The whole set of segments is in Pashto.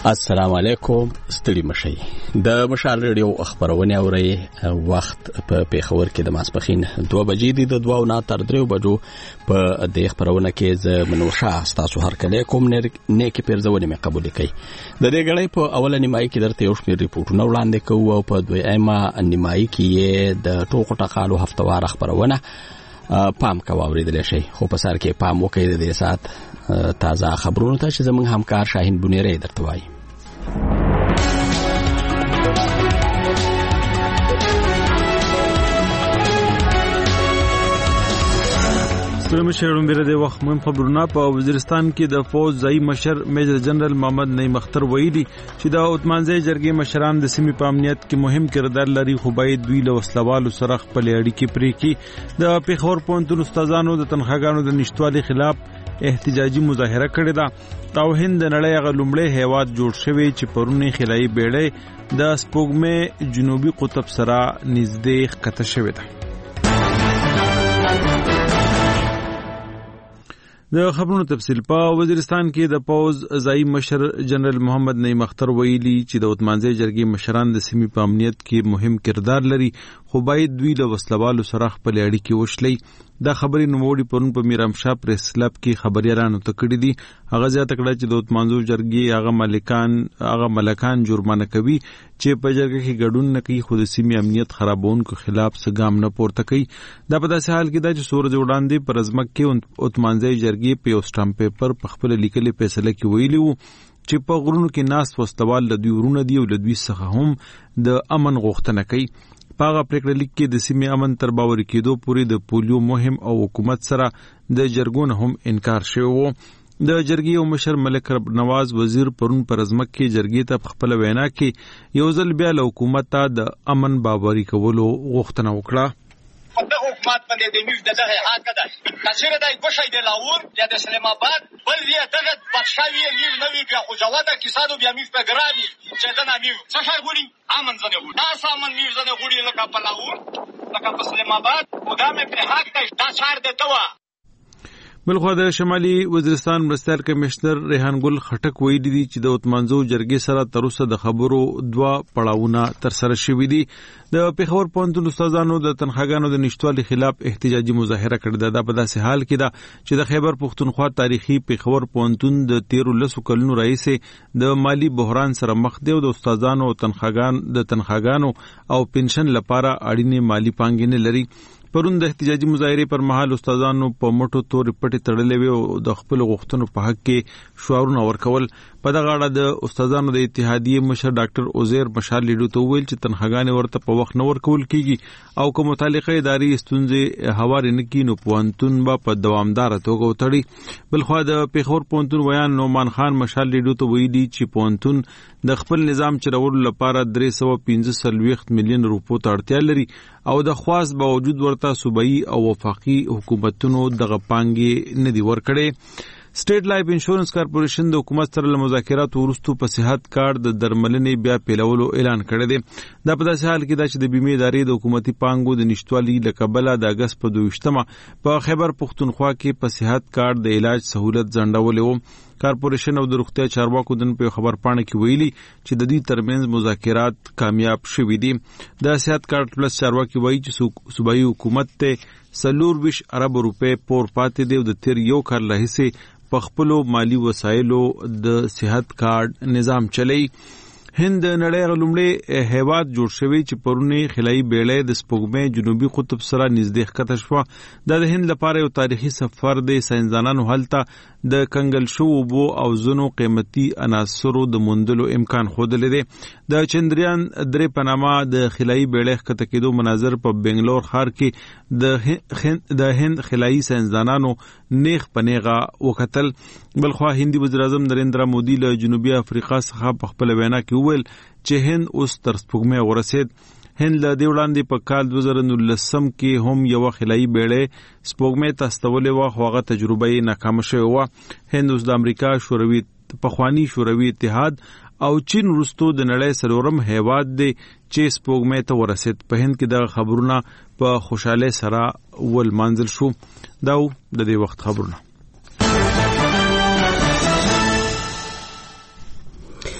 السلام علیکم. ستړي مشي د مشال ریډیو خبرونه اوري. وخت په پیښور کې د ماسپخین 2 بجې دي. د 2 نه تر 3 بجو په د خبرونه کې ز منوشه تاسو هر کله کوم نیکی پیرزونه مې قبول کړي. د دې غړې په اوله نیمایي کې درته یو شمېر ریپورتونه وړاندې کوو او په دویمه نیمایي کې د ټوکو ټقالو هفتوار خبرونه پام کوو اوریدل شي. خو په سر کې پام وکړئ د دې سات تازه خبرونه ته چې زموږ همکار شاهین بنيري درته وایي. ستړي مشرون بیره د وخت مهم خبرونه په وزیرستان کې د فوج ځای مشر میجر جنرال محمد نعیم اختر ویلي چې د عثمانزی جرګې مشران د سیمې په امنیت کې مهم کردار لري، خو باید دوی له وسلوالو سره خپل اړیکې پرې کړي. د پیښور پوهنتون استادانو د تنخواګانو د نشټوالي خلاف احتجاجي مظاهره کړې ده او هند د نړۍ هغه لومړی هیواد جوړ شوی چې پرونی خلایي بیړۍ د سپوږمۍ جنوبي قطب سره نږدې ښکته شوې ده. د خبرونو تفصیل په وزیرستان کې د پوز ځای مشر جنرال محمد نعیم اختر ویلي چې د عثمانزی جرګې مشران د سیمې په امنیت کې مهم کردار لري، خو باید دوی له وسلوالو سره خپل اړیکې وشلي. دا خبرې نوموړي پرون په میرامشاه پریس کلب کې خبريالانو ته کړې دي. هغه زیاته کړه چې د عثمانزو جرګې هغه ملکان جرمانه کوي چې په جرګه کې ګډون نه کوي، خو د سیمې امنیت خرابونکو خلاف څه ګام نه پورته کوي. دا په داسې حال کې ده چې سورج وړاندې پر ازمک کې عثمانزی جرګې په یو سټامپ پیپر په خپل لیکلي فیصله کې ویلي وو چې په غرونو کې ناست وسلوال له دوی ورونه دي او له دوی څخه هم د امن غوښتنه کوي. پاغه پریکړه لیک کې د سیمې امن تر باور کېدو پورې د پولیو مهم او حکومت سره د جرګون هم انکار شوی وو. د جرګې او مشر ملک رب نواز وزیر پرون پر ازمک کې جرګې ته خپل وینا کې یو ځل بیا له حکومت ته د امن باوري کولو غوښتنه وکړه. دغه حکومت باندې د میو دغه حق ده کچېره دای بشای د لاور یا د اسلام آباد بل یا دغه بادشاہي میو نوې بیا خو جواده کیسادو بیا میو په ګرامي چې دا میو څه شای غوړي امن زنه غوړي دا سامان میو زنه غوړي لکه په لاور لکه په اسلام آباد خدامه په حق ده دا څار ده توا. بلخو د شمالي وزیرستان مرستیال کمشنر ریحان ګل خټک ویلي دي چې د عثمانزو جرګې سره تر اوسه د خبرو 2 پړاوونه تر سره شوي دي. د پیښور پوهنتون استادانو د تنخواګانو د نشټوالي خلاف احتجاجي مظاهره کړې ده. په داسې حال کې ده چې د خیبر پښتونخوا تاریخي پیښور پوهنتون د 13 کلونو راهیسې د مالی بحران سره مخ دی او د استادانو تنخواګانو او پنشن لپاره اړینې مالی پانګې نه لري. پرون د احتجاجي مظاهره پر مهال استادانو په مټو تورې پټې تړلې وي او د خپل غوښتنو په حق کې شعارونه ورکول. په دغه اړه د استادانو د اتحادیې مشر ډاکټر عزیر مشال لیډو ته ویل چې تنخواګانې ورته په وخت نه ورکول کیږي او کوم متعلقه ادارې ستونزې هوارې نه کینو پوهنتون به په دوامدار توګه وتړي. بلخو د پیښور پوهنتون ویان نومان خان مشال لیډو ته ویلي چې پوهنتون د خپل نظام چلولو لپاره 345 ملیون روپو ته اړتیا لري او د خواست باوجود ورته صوبایي او وفاقي حکومتونو دغه پانګې نه دی ورکړي. سټیټ لایف انشورنس کارپوریشن د حکومت سره له مذاکراتو وروسته په صحت کارت د درملنې بیا پیلولو اعلان کړی دی. دا په داسې حال کې ده چې د بیمې ادارې د حکومتي پانګو د نشټوالي له کبله د اګست په 22 په خیبر پښتونخوا کې په صحت کارت د علاج سہولت ځنډولې وو. کارپوریشن او د روغتیا چارواکو دن په خبر پاڼه کې ویلي چې د دې ترمنځ مذاکرات کامیاب شوي دي. د صحت کارت پلس چارواکي وایي چې صوبایي حکومت ته 24 ارب روپے پور پاتې دی او د تیر یو کال راهیسې په خپلو مالی وسایلو د صحت کارت نظام چلی. هند نړۍ غلومړي هیواد جوړ شوی چې پرونی خلایي بیړۍ د سپوږمۍ جنوبي قطب سره نږدې ښکته شوه. د هند لپاره یو تاریخي سفر دی. ساينسدانانو هلته د کنګل شو اوبو او زنو قیمتي عناصرو د موندلو امکان ښودلی دی. د چندریان 3 په نامه د خلایي بیړۍ ښکته کېدو مناظر په بنګلور ښار کې د هند خلایي ساينسدانانو نیغ په نیغه وکتل. بلخوا هندي وزیر اعظم نریندرا مودي له جنوبي افریقا څخه په خپل وینا کې وویل چې هند اوس تر سپوږمۍ ورسید. هند له دې وړاندې په کال 2019 کې هم یو خلایي بیړۍ سپوږمۍ ته استولې وه، خو هغه تجربه یې ناکامه شوې وه. هند اوس د امریکا پخواني شوروي اتحاد او چین وروسته د نړۍ 4م هیواد دی چې سپوږمۍ ته ورسید. په هند کې دغه خبرونه په خوشاله سره ولمانځل شو. دا د دې وخت خبرونه.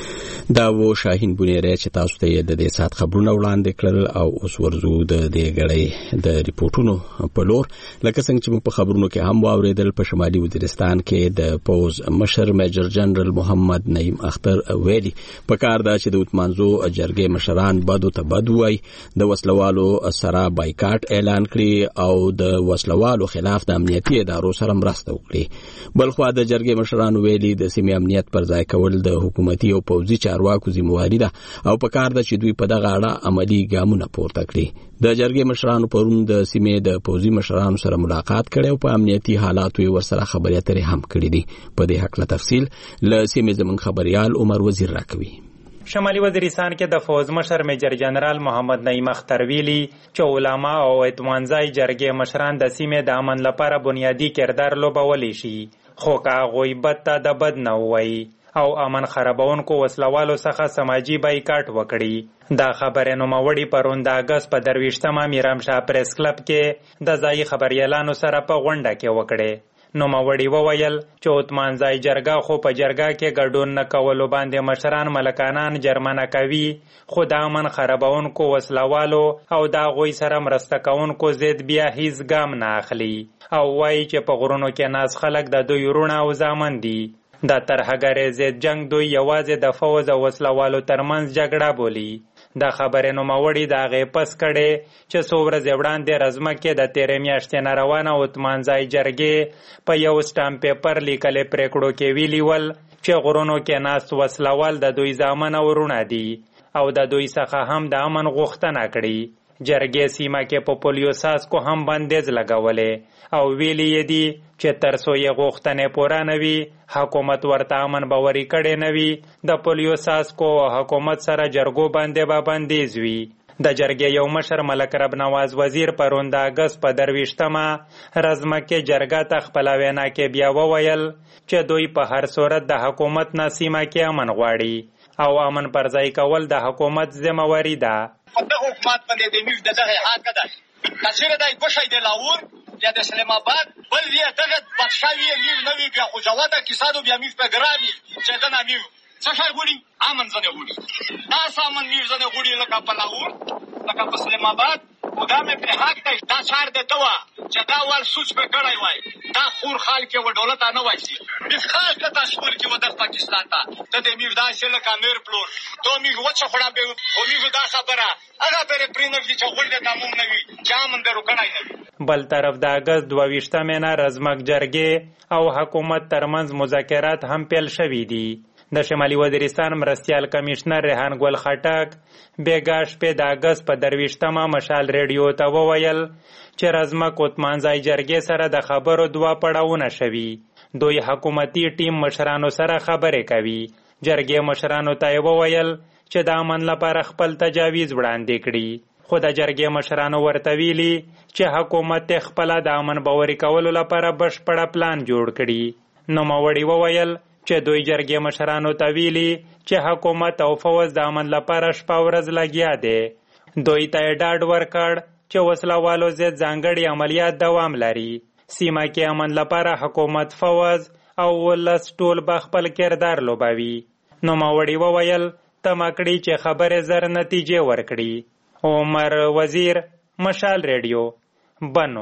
دا و شاهین بونیری چې تاسو ته د دې سات خبرونه وړاندې کړل او اوس ورزو د دې غړې د ریپورتونو په لور. لکه څنګه چې په خبرونو کې هم واوریدل، په شمالي وزیرستان کې د پوز مشر میجر جنرال محمد نعیم اختر ویلي پکار دا چې د وټمانزو جرګې مشران بدو ته بد وای، د وسلوالو سره بایکاټ اعلان کړي او د وسلوالو خلاف د امنیتي ادارو سره مرسته وکړي. بلخو د جرګې مشران ویلي د سیمې امنیت پر ځای کول د حکومتي او پوځي چارواکو ذمہواری ده او پکار ده چې دوی په دغه اړه عملی ګامونه پورته کړي. د جرګې مشرانو پرون د سیمې د پوځي مشرانو سره ملاقات کړي او په امنیتي حالاتو یې ورسره خبرې اترې هم کړې دي. په دې حق له تفصیل له سیمې زموږ خبريال عمر وزیر راکوي. شمالي وزیرستان کې د فوز مشر میجر جنرال محمد نعیم اختر ویلي چې علما او اتمانځای جرګې مشران د سیمې د امن لپاره بنیادی کردار لوبولی شي، خو که هغوی بد ته د بد نه ووایي او امن خرابونکو وسلوالو څخه سماجی بایکاټ وکړي. دا خبره نوموړي پرون د اگست په 23 میرامشاه پریس کلب کې د ځایي خبريالانو سره په غونډه کې وکړي. نوموړي وویل چې اتمانځای جرګه خو په جرګه کې ګډون نه کولو باندې مشران ملکانان جرمنه کوي، خو د امن خرابونکو وسلوالو او د هغوی سره مرسته کوونکو ضد بیا هیڅ ګام نه اخلي او وایي چې په غرونو کې ناز خلک د دوی وروڼه او زامن دي. د ترهګرۍ ضد جنگ دوی یوازې د فوز او وسلوالو ترمنځ جګړه بولي. د خبرې نوموړي د هغې پس کړی چې څو ورځې وړاندې رزمک کې د تېرې میاشتې نه روانه اتمانځای جرګې په یو سټامپ پیپر لیکلې پریکړو کې ویلي ول چې غرونو کې ناست وسلوال د دوی زامن او وروڼه دي او د دوی څخه هم د امن غوښتنه کړي. جرګې سیمه کې په پولیو ساسکو هم بندیز لګولې او ویلي یې دي چې تر څو یې غوښتنې پوره نه وي حکومت ورته امن باوري کړی نه وي د پولیو ساسکو او حکومت سره جرګو باندې به بندیز وي. د جرګې یو مشر ملک رب نواز وزیر پرون د اگست په 23 رزمکه جرګه ته خپل وینا کې بیا وویل چې دوی په هر صورت د حکومت نه سیمه کې امن غواړي او امن پر ځای کول د حکومت ذمہواری ده. دغه حکومت باندې د میو دغه حق ده کچېره دای ګوشای د لاور یا د اسلام آباد بل یې دغه بادشاہي میو نوې بیا خو جواد کیسادو بیا میو په ګرامي چې دا نمیو څه شای غوړي امن زنه غوړي دا سامان میو زنه غوړي لکه په لاور لکه په اسلام آباد خدا مې په حق ده دا څار ده توا چې دا ول سوچ په کړای وای دا خور خال کې و دولت نه وایي د خاص ته تصویر کې و د پاکستان ته د میو دا شل کامر پلور ته میو وڅ خړا به او میو دا خبره هغه پر پرینو چې غوړي د تموم نه وي جامن درو کنای نه. بل طرف د اگست 22 نه رزمک جرګې او حکومت ترمنځ مذاکرات هم پیل شوي دي. د شمالي وزیرستان مرستیال کمشنر ریحان ګل خټک بیګا شپې د اگست په 23 مشال ریډیو ته وویل چې رزمک اتمانځای جرګې سره د خبرو 2 پړاوونه شوي. دوی حکومتي ټیم مشرانو سره خبرې کوي. جرګې مشرانو ته وویل چې د امن لپاره خپل تجاویز وړاندې کړي، خو د جرګې مشرانو ورته ویلي چې حکومت خپل د امن باوري کولو لپاره بشپړ پلان جوړ کړي. نوموړي وویل چې دوی جرګې مشرانو ته ویلي چې حکومت او فوز د امن لپاره شپه ورځ لګیا دی. دوی ته ډاډ ورکړ چې وسلوالو ضد ځانګړي عملیات دوام لري. سیمه کې امن لپاره حکومت، فوز او ولس ټول به خپل کردار لوبوي. نوموړي وویل تمه کړي چې خبرې زر نتیجې ورکړي. عمر وزیر، مشال ریډیو، بنو.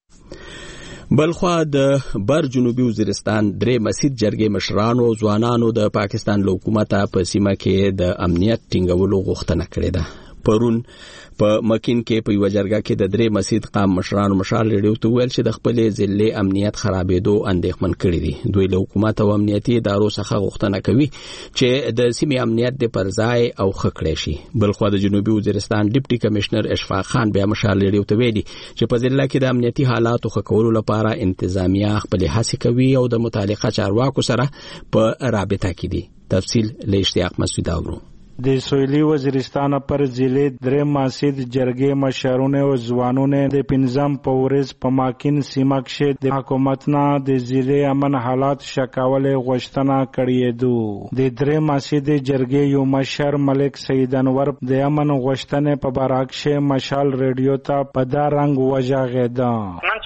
بلخوا د بر جنوبي وزیرستان درې مسجد جرګې مشرانو ځوانانو د پاکستان له حکومت په سیمه کې د امنیت ټینګولو غوښتنه کړې ده. پرون په مکین کې په یو جرګه کې د درې مسجد قام مشرانو مشال ریډیو ته ویل چې د خپل ضلع امنیت خرابېدو اندېښمن کړي دي. دوی له حکومت او امنیتي ادارو څخه غوښتنه کوي چې د سیمې امنیت د پرځای او خکړې شي. بلخوا د جنوبي وزیرستان ډیپټي کمشنر اشفاق خان بیا مشال ریډیو ته ویلي چې په ضلع کې د امنیتي حالاتو خکولو لپاره انتظامیه خپل هڅې کوي او د متعلقه چارواکو سره په رابطه کې دي. تفصیل له اشتیاق مسعود اورو. د سویلی وزیرستان پر ضلع درې مسجد جرګې مشرونه او ځوانونه د پنځم پورز په ماکین سیمه کې د حکومت نه د ضلع امن حالات شکاولې غوښتنه کړې ده. د درې مسجد جرګې یو مشر ملک سید انور د امن غوښتنې په باره کې مشال ریډیو ته په دا رنګ وژغېده. نن چې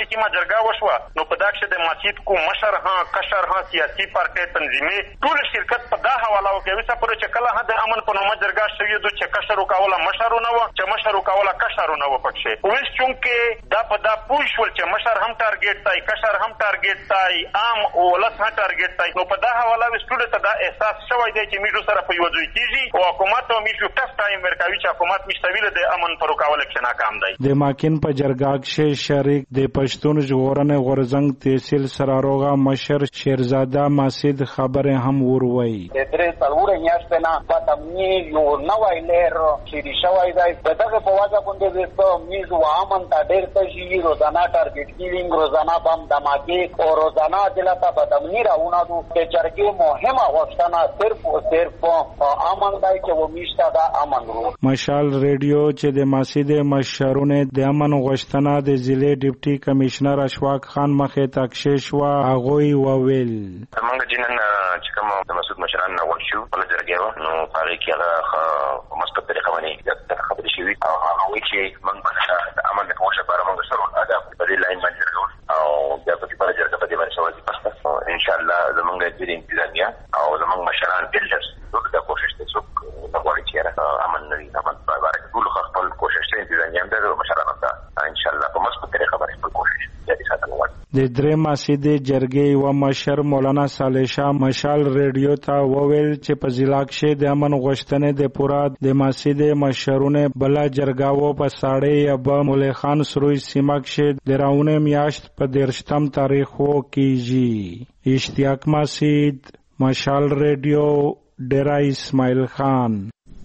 کې چې ما جرګه وشوه نو په دا کې د مسجد کو مشر ها کشر ها سیاسي پارټي تنظیمي ټول شرکت په دا حواله وکوي چې کله د امن په نوم جرګه شوی د چې کشر وکوله مشر نه و چې مشر وکوله کشر نه و پکې اوس چونکه دا په دا پوښول چې مشر هم ټارګټ تای کشر هم ټارګټ تای عام ولس هم ټارګټ تای نو په دا حواله وسټوډ ته دا احساس شوی دی چې میجو سره په یوځای کیږي او حکومت او میجو ټف ټایم ورکوي چې حکومت مشتویل د امن پر وکول کې ناکام دی د ماکین په جرګه کې شریک د پښتون ژغورنې غورزنګ تحصیل سراروغا مشر شیرزاده ماسید خبره هم وروي د درې څلور میاشتې نه پاتمنی یو نوای لهر چې شوی دی دغه په واجب باندې د میجو امن ته ډېر تشي روزانه ټارګټ کیلینګ روزانه بم دماکي او روزانه دلته پاتمنی راونه د جرګې مهمه غوښتنه صرف او صرف امن دی چې و میشته دا امن رو مشال ریډیو چې د ماسید مشرونه د امن غوښتنه د ضلع ډیپټي کمشنر اشفاق خان مخه تکشش وا اغوی وویل موږ جنن چې کوم د مسعود مشران نه ورشو په جرګه نو پاره کې هغه مثبت طریقه باندې د خبرې شوی او هغه وی چې موږ د امن د کوښښ لپاره موږ سره ادب په دې لاین باندې او د په دې جرګه په دې باندې سوالي پاسه ان شاء الله زمونږ د انتظامیه او زمونږ مشران بلډرز د کوښښ ته څوک غواړي چې امن نوي امن په اړه ټول خپل کوښښ ته انتظامیه د مشرانو ته ان شاء الله په مثبت طریقه باندې خپل کوښښ جاري ساتل غواړي د درې ماسید جرګې و مشر مولانا صالح شاه مشال ریډیو ته وویل چې په ضلع کې د امن غوښتنې د پورا د ماسید مشرونه بلا جرګاو په ساړې ابا مولوی خان سروي سیمه کې د راونه میاشت په 13 تاریخو کېږي اشتیاق ماسید مشال ریډیو ډیرا اسماعیل خان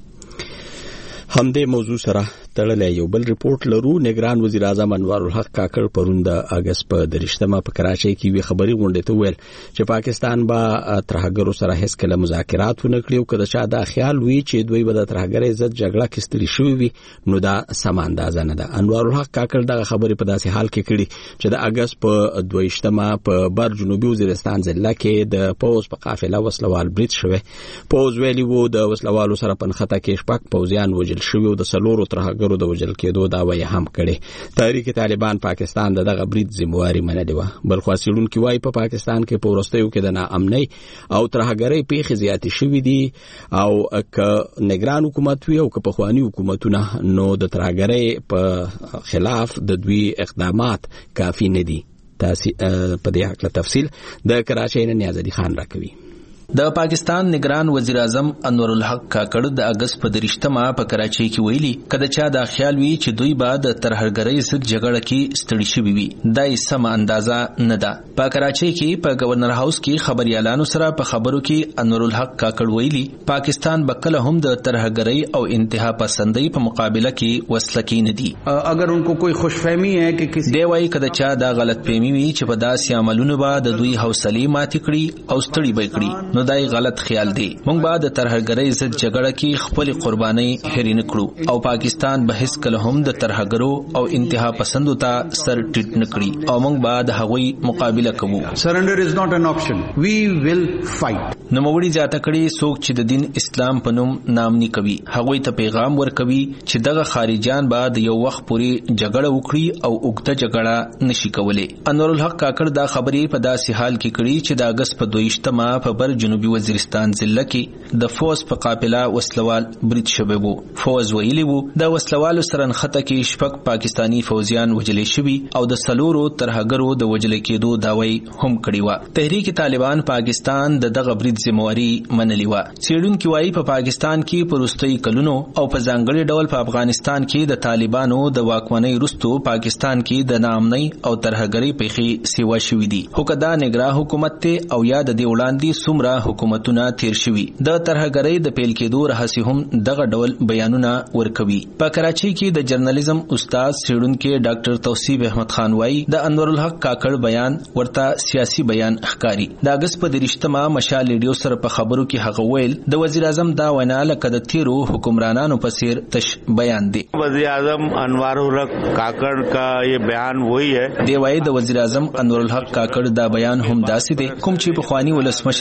همدې موضوع سره تړلې یو بل ریپورت لرو نگران وزیر اعظم انوار الحق کاکړ پرون د اگست په 13مه په کراچۍ کې وی خبري غونډه ته ویل چې پاکستان با ترهګرو سره هیڅ کله مذاکرات ونه کړي او کله چې دا خیال وی چې دوی به د ترهګرۍ ضد جګړه کې ستړي شوی وي نو دا سم اندازه نه ده انوار الحق کاکړ دا خبري په داسې حال کې کړي چې د اگست په 22مه په بر جنوبي وزیرستان ضلع کې د پوز په قافله وسلوال برید شوه پوز ویلی وو د وسلوالو سره پنخته کې شپږ پوزیان وجل شوی او د سلورو ترهګرو د وجل کېدو داوی هم کړي تحریک طالبان پاکستان دغه برید ذمہواری منلې و بل خاصیلون کې وای په پاکستان کې پورستیو کې د ناامنۍ او ترهګرۍ پیښې زیاتې شوې دي او ک نگران حکومت وی او ک په خواني حکومتونه نو د ترهګرۍ په خلاف د دوی اقدامات کافي نه دي تاسو په دې حق له تفصیل د کراچۍ نه نیاز علي خان راکوي د پاکستان نگران وزیر اعظم انور الحق کاکړ د اگست په 13مه په کراچۍ کې ویلي کله چې دا خیال وی چې دوی بعد ترهګرۍ ضد جګړه کې ستړي شوي وي دا سم اندازه نه ده په کراچۍ کې په گورنر هاوس کې خبريالانو سره په خبرو کې انور الحق کاکړ ویلي پاکستان بکله هم د ترهګرۍ او انتها پسندۍ په مقابله کې وسلکی نه دي اگر انکو کوئی خوشفهمی ہے کہ کسی دی وای کله چې دا غلط فهمي وي چې په داسې عملونو به د دوی حوصله ماتې کړي او ستړي به کړي نو دای غلط خیال دی مونږ بعد ترهګرۍ ضد جګړه کې خپل قرباني هېر نه کړو او پاکستان به هیڅ کله هم د ترهګرو او انتها پسندو ته سر ټیټ نه کړي او مونږ بعد هغوی مقابله کوو سرندر از ناٹ ان آپشن وی ویل فایټ نو موري جاته کړي څوک چې د دین اسلام په نوم نامني کوي هغوی ته پیغام ورکوي چې دغه خارجيان بعد یو وخت پوري جګړه وکړي او اوږده جګړه نشي کولای انور الحق کاکړ دا خبرې په داسې حال کې کړي چې د اگست په 22مه په بر جنوبي وزیرستان ضلع کې د فوز په قافله وسلوال برید شوی وو فوز ویلی وو د وسلوالو سره نخته کې شپږ پاکستانی فوجیان وجلې شوی او د سلورو ترهګرو د وجلې کېدو داوی هم کړی و تحریک طالبان پاکستان دغه برید ذمہواری منلی و سیډونکو وايي په پاکستان کې پرستي کلونو او په ځانګړي ډول په افغانستان کې د طالبانو د واکمنۍ وروسته پاکستان کې د ناامنۍ او ترهګرۍ پیښې سیوا شوې دي خو کدا نگران حکومت ته او یا د وړاندې سمرا حکومتونه تیر شوي د ترهګرۍ د پیل کېدو رهسي هم دغه ډول بیانونه ورکوي په کراچۍ کې د جرنالیزم استاد سیډونکو ډاکټر توصیف احمد خان وايي د انور الحق کاکړ بیان ورته سیاسي بیان ښکاری د اگست په 13مه مشال ریډیو سره په خبرو کې هغه ویل د وزیر اعظم دا وینا لکه د تیرو حکمرانانو په څیر تش بیان دی وزیر اعظم انور الحق کاکړ کا یہ بیان وہی ہے دی وايي د وزیر اعظم انور الحق کاکړ دا بیان هم داسې دی کوم چې په خواني ولسمشر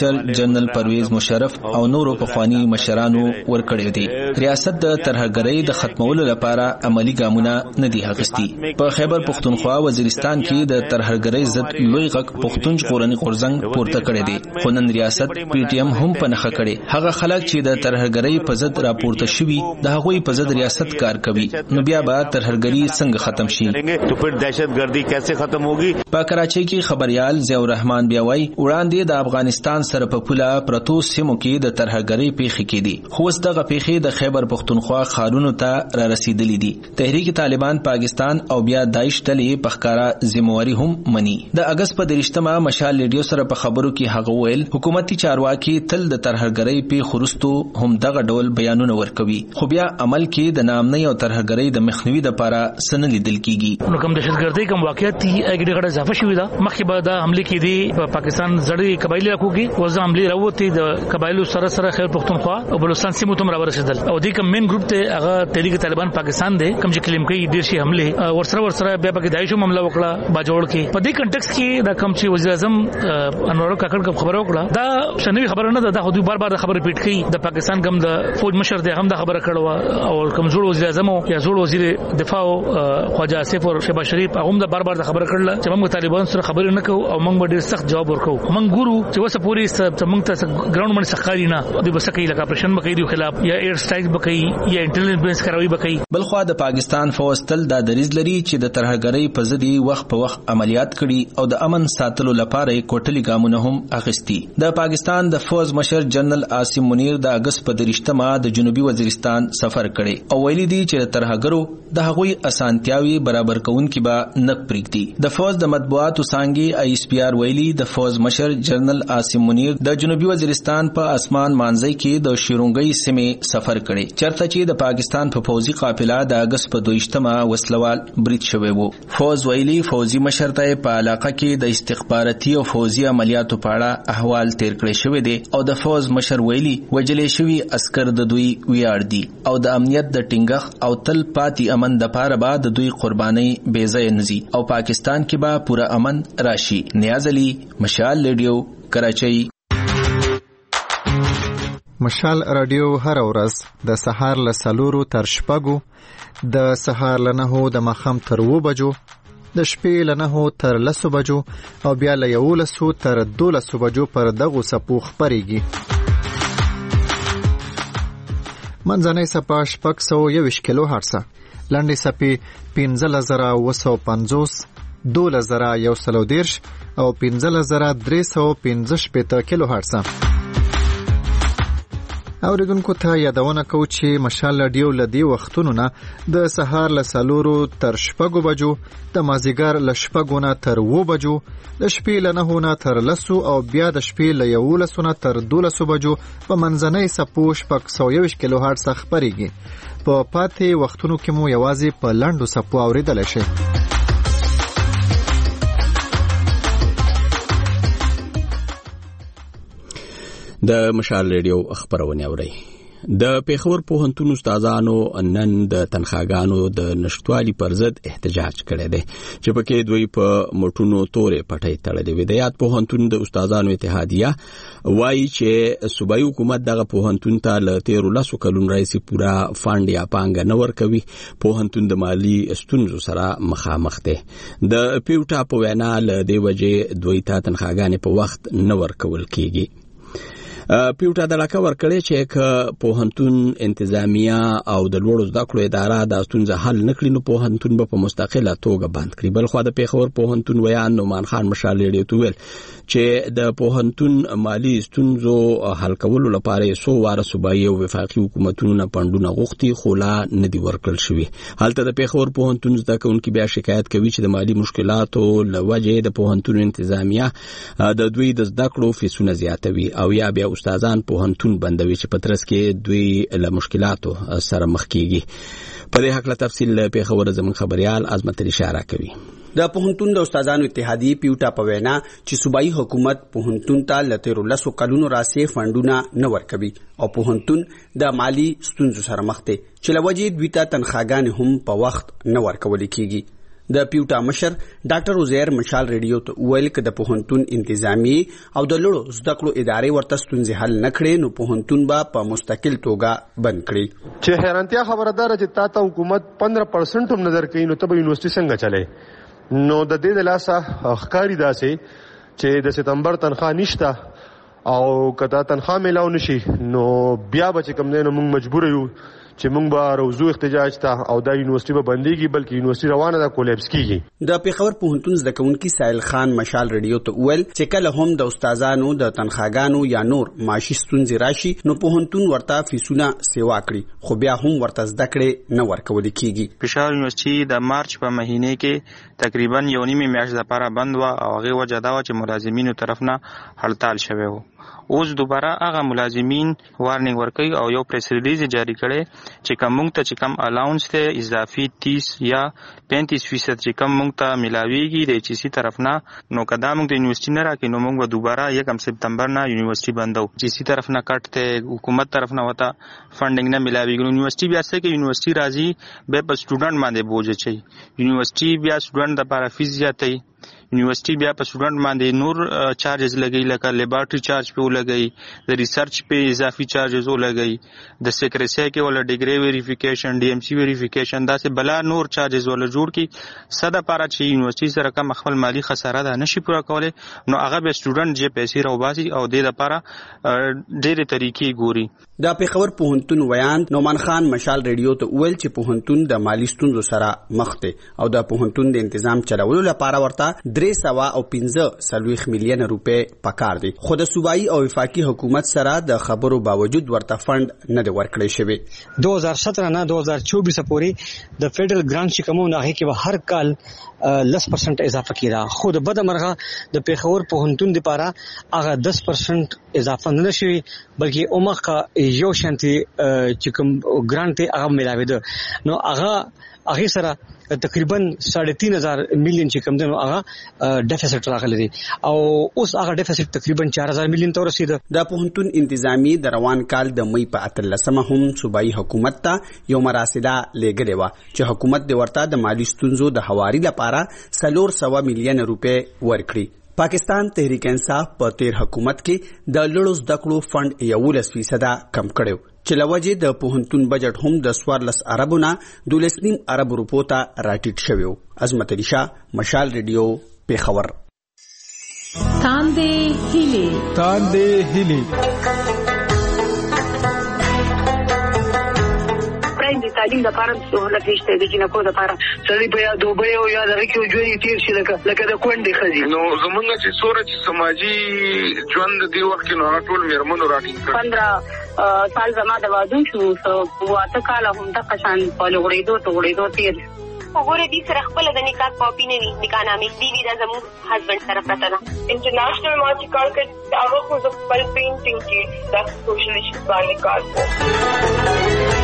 جنرال پرویز مشرف او نورو پخوانی مشرانو ورکړی دی. ریاست د ترهګرۍ د ختمولو لپاره عملی ګامونه نه دي اخیستي. په خیبر پختونخوا وزیرستان کې د ترهګرۍ ضد لوی غږ پختون ژغورنې غورځنګ پورته کړی دی، خو نن ریاست پی ټی ایم هم په نخښه کړي. هغه خلک چې د ترهګرۍ په ضد راپورته شوي د هغوی په ضد ریاست کار کوي، نو بیا به ترهګرۍ څنګه ختم شي؟ تو پھر دہشتگردی کیسے ختم ہوگی؟ په کراچۍ کې خبريال ضیاء الرحمن بیا وایي وړاندې د افغانستان سره په پوله پرتو سیمو کې د ترهګرۍ پیښې کېدي، خو اوس دغه پیښې د خیبر پختونخوا ښارونو ته را رسیدلې دي. تحریک طالبان پاکستان او بیا داعش ډلې په ښکاره ذمہواري هم مني. د اگست په 23 مشال ریډیو سره په خبرو کې هغه ویل حکومتي چارواکي تل د ترهګرۍ په خورستو هم دغه ډول بیانونه ورکوي، خو بیا عمل کې د نامنۍ او ترهګرۍ د مخنیوي لپاره سن لیدل کیږي. نو کوم دهشتګردۍ کوم واقعیت دي اګډه غړ اضافه شوې ده. مخکې به د حمله کې دي په پاکستان زړې قبایلی حقوق کې وځه حمله راوته د قبایلو سره خیبر پختونخوا او بلوچستان سیمو ته راورسېدل او د کوم مین ګروپ ته هغه تحریک طالبان پاکستان دی کوم چې کلیم کوي ډیر شي حمله ورسره بیا پکې دایښو معاملې وکړه باجوړ کې. په دې کنټکست کې دا کوم چې وزیر اعظم انور کاکړ خبره وکړه دا شنوي خبره نه ده، دا خو بار خبره پیټ کوي. د پاکستان کوم د فوج مشر دی هم دا خبره کړو او کمزور وزیر اعظم یا زوړ وزیر دفاع خواجه آصف او شهباز شریف هم دا بار خبره کړل چې موږ طالبان سره خبرې نه کوو او موږ ډیر سخت جواب ورکو. موږ ګورو چې وسه پوری موږ ته ګراوند باندې سخاري نه دی بس کوي لکه اپریشن بکې دی خلاف یا ایر سټرایک بکې یا انټيليجنس کاروي بکې. بلخوا د پاکستان فوج تل دا دریځ لري چې د ترهګرۍ په ضد وخت په وخت عملیات کړي او د امن ساتلو لپاره کوټلي ګامونه هم اخیستي. د پاکستان د فوج مشر جنرال عاصم منیر د اگست په 23 د جنوبي وزیرستان سفر کړي او ویلي دي چې ترهګرو د هغوی اسانتیاوي برابر کوونکي به نه پریږدي. د فوج د مطبوعاتو څانګې آی اس پی آر ویلي د فوج مشر جنرال عاصم منیر د جنوبي وزیرستان په اسمان مانځي کې د شیرونګي سیمې سفر کړي چرته چې د پاکستان په فوجي قافله د اگست په 22 وسلوال برید شوی وو. فوج ویلي فوجي مشر ته په علاقه کې د استخباراتي او فوجي عملیاتو په اړه احوال تیر کړی شوی دی او د فوج مشر ویلي وجلې شوی عسكر د دوی ویاړ دي او د امنیت د ټینګښ او تل پاتې امن د پاره به د دوی قرباني بې ځای نزي او پاکستان کې به پورا امن راشي. نیاز علي، مشال ریډیو، کراچۍ. مشال رادیو هر ورځ د سهار له 4 تر 6، د سهار له 9 د ماښام تر 2 بجو، د شپې له 9 تر 10 بجو او بیا له 11 تر 12 بجو پر دغو سپو خپرېږي. منځنۍ سپه 621 کیلو هرتز، لنډې سپې 15950، 12130 او 15315 کیلو هرتز. اوریدونکو ته یادونه کوو چې مشال رادیو لدی وختونو نه د سهار له 4 تر 6 بجو، د مازیګر له 6 نه تر 2 بجو، د شپې له 9 نه تر 10 او بیا د شپې له 11 نه تر 12 بجو په منځنۍ سپو 621 کیلو هرتز خپرېږي. په پاتې وختونو کې مو یوازې په لنډو سپو اوریدل شي. د مشال ریډیو خبرونه اوري. د پیښور پوهنتون استادانو نن د تنخواګانو د نشټوالي پر ضد احتجاج کړی دی چې پکې دوی په موټونو تورې پټۍ تړلې وي. د یاد پوهنتون د استادانو اتحادیه وایي چې صوبایي حکومت دغه پوهنتون ته له 13 کلونو راهیسې پورا فاند یا پانګه نه ورکوي. پوهنتون د مالی ستونزو سره مخامخ دی. د پیوټا په وینا له دې وجې دوی ته تنخواګانې په وخت نه ورکول کیږي. پیوټا د علاقه ورکړی چې پوهنتون انتظامیه او د لوړو زده کړو اداره د ستونزه حل نکړي نو پوهنتون به په مستقله توګه بند کړي. بلخوا د پیښور پوهنتون ویان نومان خان مشال ریډیو ته ویل چې د پوهنتون مالی ستونزو حل کولو لپاره څو واره صوبایي او وفاقي حکومتونو پاندونه غوښتي خو لا نه دي ورکړل شوي. هلته د پیښور پوهنتون زده کوونکي بیا شکایت کوي چې د مالی مشکلاتو له وجې د پوهنتون انتظامیه د دوی د زده کړو فیسونه زیاتوي او یا بیا استادان پوهنتون بندوي چې په ترڅ کې دوی له مشکلاتو سره مخ کیږي. په دې حق له تفصیل پیښور زموږ خبريال عظمت اشاره کوي. د پوهنتون د استادانو اتحادیې پیوټا په وینا چې صوبایي حکومت پوهنتون ته له 13 کلونو راځي فندونه نه ورکوي او پوهنتون د مالی ستونزو سره مخ دی چې لوجې دوی ته تنخواګانې هم په وخت نه ورکول کیږي. د پیوټا مشر ډاکټر عزیر مشال ریډیو ته ویل ک د پوهنتون انتظامی او د لړو زده کړو ادارې ورته ستونزې حل نکړي نو پوهنتون به په مستقل توګه بند کړي. چې حیرانتیا خبره ده چې تاسو حکومت 15% هم نظر کوي نو ته یونیورسيټي څنګه چلے نو د دې د لاسه ښکاری داسې چې د سپتمبر تنخواه نشته او کدا تنخواه ملاو نشي نو بیا به کوم نه موږ مجبور یو چې موږ به روزو احتجاج ته او د یونیورسيټي به بنديږي بلکې یونیورسيټي روانه ده کولیپس کیږي. د پیښور پوهنتون زده کوونکي سایل خان مشال ریډیو ته ویل چې کله هم د استادانو د تنخواګانو یا نور معاشي ستونزې راشي نو پوهنتون ورته فیسونه سیوا کړي خو بیا هم ورته زده کړې نه ورکول کیږي. پیښور یونیورسيټي د مارچ په مهینه کې تقریبا یو نیمه میاشت لپاره بند و او هغه وجه دا و چې ملازمینو طرف نه هړتال شوی و. اوس دوباره هغه ملازمین وارنینګ ورکوي او یو پریس ریلیز جاری کړي چې کوم ته چې کوم الاونس ته اضافي 30 یا 35% چې کوم ته ملاويږي د ایچ سی طرف نه نو کدا موږ د یونیورسيټي نه راکې نو موږ دوباره 1 سپتمبر نه یونیورسيټي بندو چې سی طرف نه کټ ته حکومت طرف نه وتا فندینګ نه ملاويږي. یونیورسيټي بیا څه کې یونیورسيټي راځي به په سټوډنټ باندې بوج چي یونیورسيټي بیا سټوډنټ د لپاره فیس زیاتې یونیورسيټي بیا په سټوډنټ باندې نور چارجز لګي لکه لیبارټري چارج په لګي د ریسرچ په اضافي چارجز لګي د سیکریسي کې ول ډیګري ویریفیکیشن ډي ام سی ویریفیکیشن دا سه بلا نور چارجز ول جوړ کی صد لپاره چې یونیورسيټي سره کوم خپل مالی خساره ده نشي پوره کولای نو هغه به سټوډنټ چې پیسې راوباسي او د لپاره ډېرې طریقې ګوري. د پیښور پوهنتون ویان نومان خان مشال ریډیو ته ویل چې پوهنتون د مالی ستونزو سره مخ دی او د پوهنتون د تنظیم چلولو لپاره ورته 315 میلیون روپے پکار دي خو د صوبایي او وفاقي حکومت سره د خبرو باوجود ورته فند نه دی ورکړی شوی. 2017 نه 2024 پورې د فیډرل ګرانټ چې کومه نه کې هر کال 10% اضافه کیږي خو د بده مرغه د پیښور پوهنتون لپاره هغه 10% اضافه نه شوی بلکې اومخه یو شانتي چې کوم ګرانټ هغه ملاوي ده نو هغه سره تقریبا 3.5 میلیون چې کوم دنو هغه ډیفیسټ راغلی دی او اوس هغه ډیفیسټ تقریبا 4000 میلیون ته رسیده. د پوهنتون انتظامی د روان کال د مئی په 13 هم صوبایي حکومت ته یو مراسله لګلې و چې حکومت د ورته د مالی ستونزو د حواري لپاره 400 میلیون روپے ورکړي. پاکستان تحریک انصاف په تیر حکومت کې د لړو زده کړو فند 11% کم کړو چې لوجه د پوهنتون بجټ هم د 14 اربو نه 12.5 ارب روپو ته راټیټ شوی. عظمت علی شاه مشال ریډیو پیښور. تاندې هیلي د تعلیم لپاره سہولت نشته د جنکو لپاره سړي په دوبه او یا د ریکو ژوند تیر شي لکه د کونډې خزي نو زمونږ چې سورج سماجی ژوند دی وخت کې نو ټول میرمنو راټینګ 15 سال زما د واده شو واته کال هم د قشان په لغړېدو تیر وګوره دې سره خپل د نکاح کاپی نه وي نکاح نامې دی دا زموږ هسبند سره پته ده. انټرنیشنل ما چې کار کړ هغه خو د خپل پینټینګ کې د سوشل ایشوز باندې کار کوي.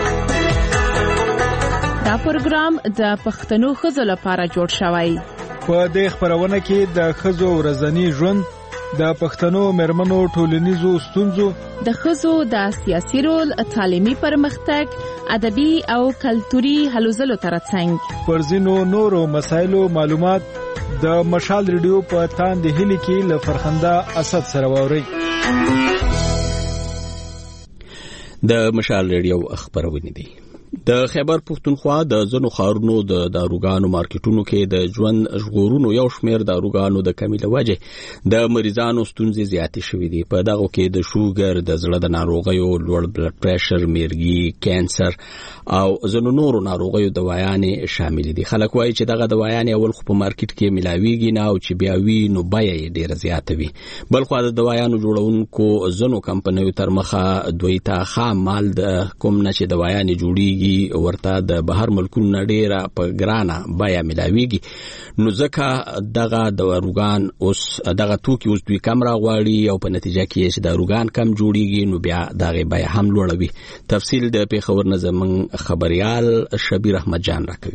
دا پروګرام د پښتنو ښځو لپاره جوړ شوی. په دې خبرونه کې د ښځو ورځنی ژوند د پښتنو مرمنو ټولنیزو ستونزو د ښځو د سیاسي رول تعلیمي پرمختګ ادبي او کلتوري هلو ځلو ترڅنګ پر ځینو نورو مسایلو معلومات د مشال ریډیو په تاندې هیلي کې له فرخنده اسد سره ووري. د مشال ریډیو خبرونه دي. د خیبر پښتونخوا د ځنو خارونو د داروګانو مارکیټونو کې د ژوند ژغورونو یو شمېر داروګانو د کمی له وجې د مریضانو ستونزې زیاتې شوې دي. په دغه کې د شوګر، د زړه د ناروغیو، لوړ بلډ پریشر، میرګي، کانسر او ځنو نورو ناروغیو دوايانې شامل دي. خلک وایي چې دغه دوايانې اول خو په مارکیټ کې ملاويږي نه او چې بیا وی نو بیه یې ډیره زیاته وي. بل خو د دوايانو جوړونکو ځنو کمپنیو تر مخه دوی ته خام مال د کوم نه چې دوايانې جوړیږي ورته د بهر ملکونو ډیره په ګرانه بیه ملاويږي نو ځکه دغه داروګان اوس دغه توکي اوس دوی کم راغواړي او په نتیجه کې چې داروګان کم جوړیږي نو بیا دغه بیه هم لوړوي. تفصیل د پیښور نظم خبريال شبیر احمد جان راکوي.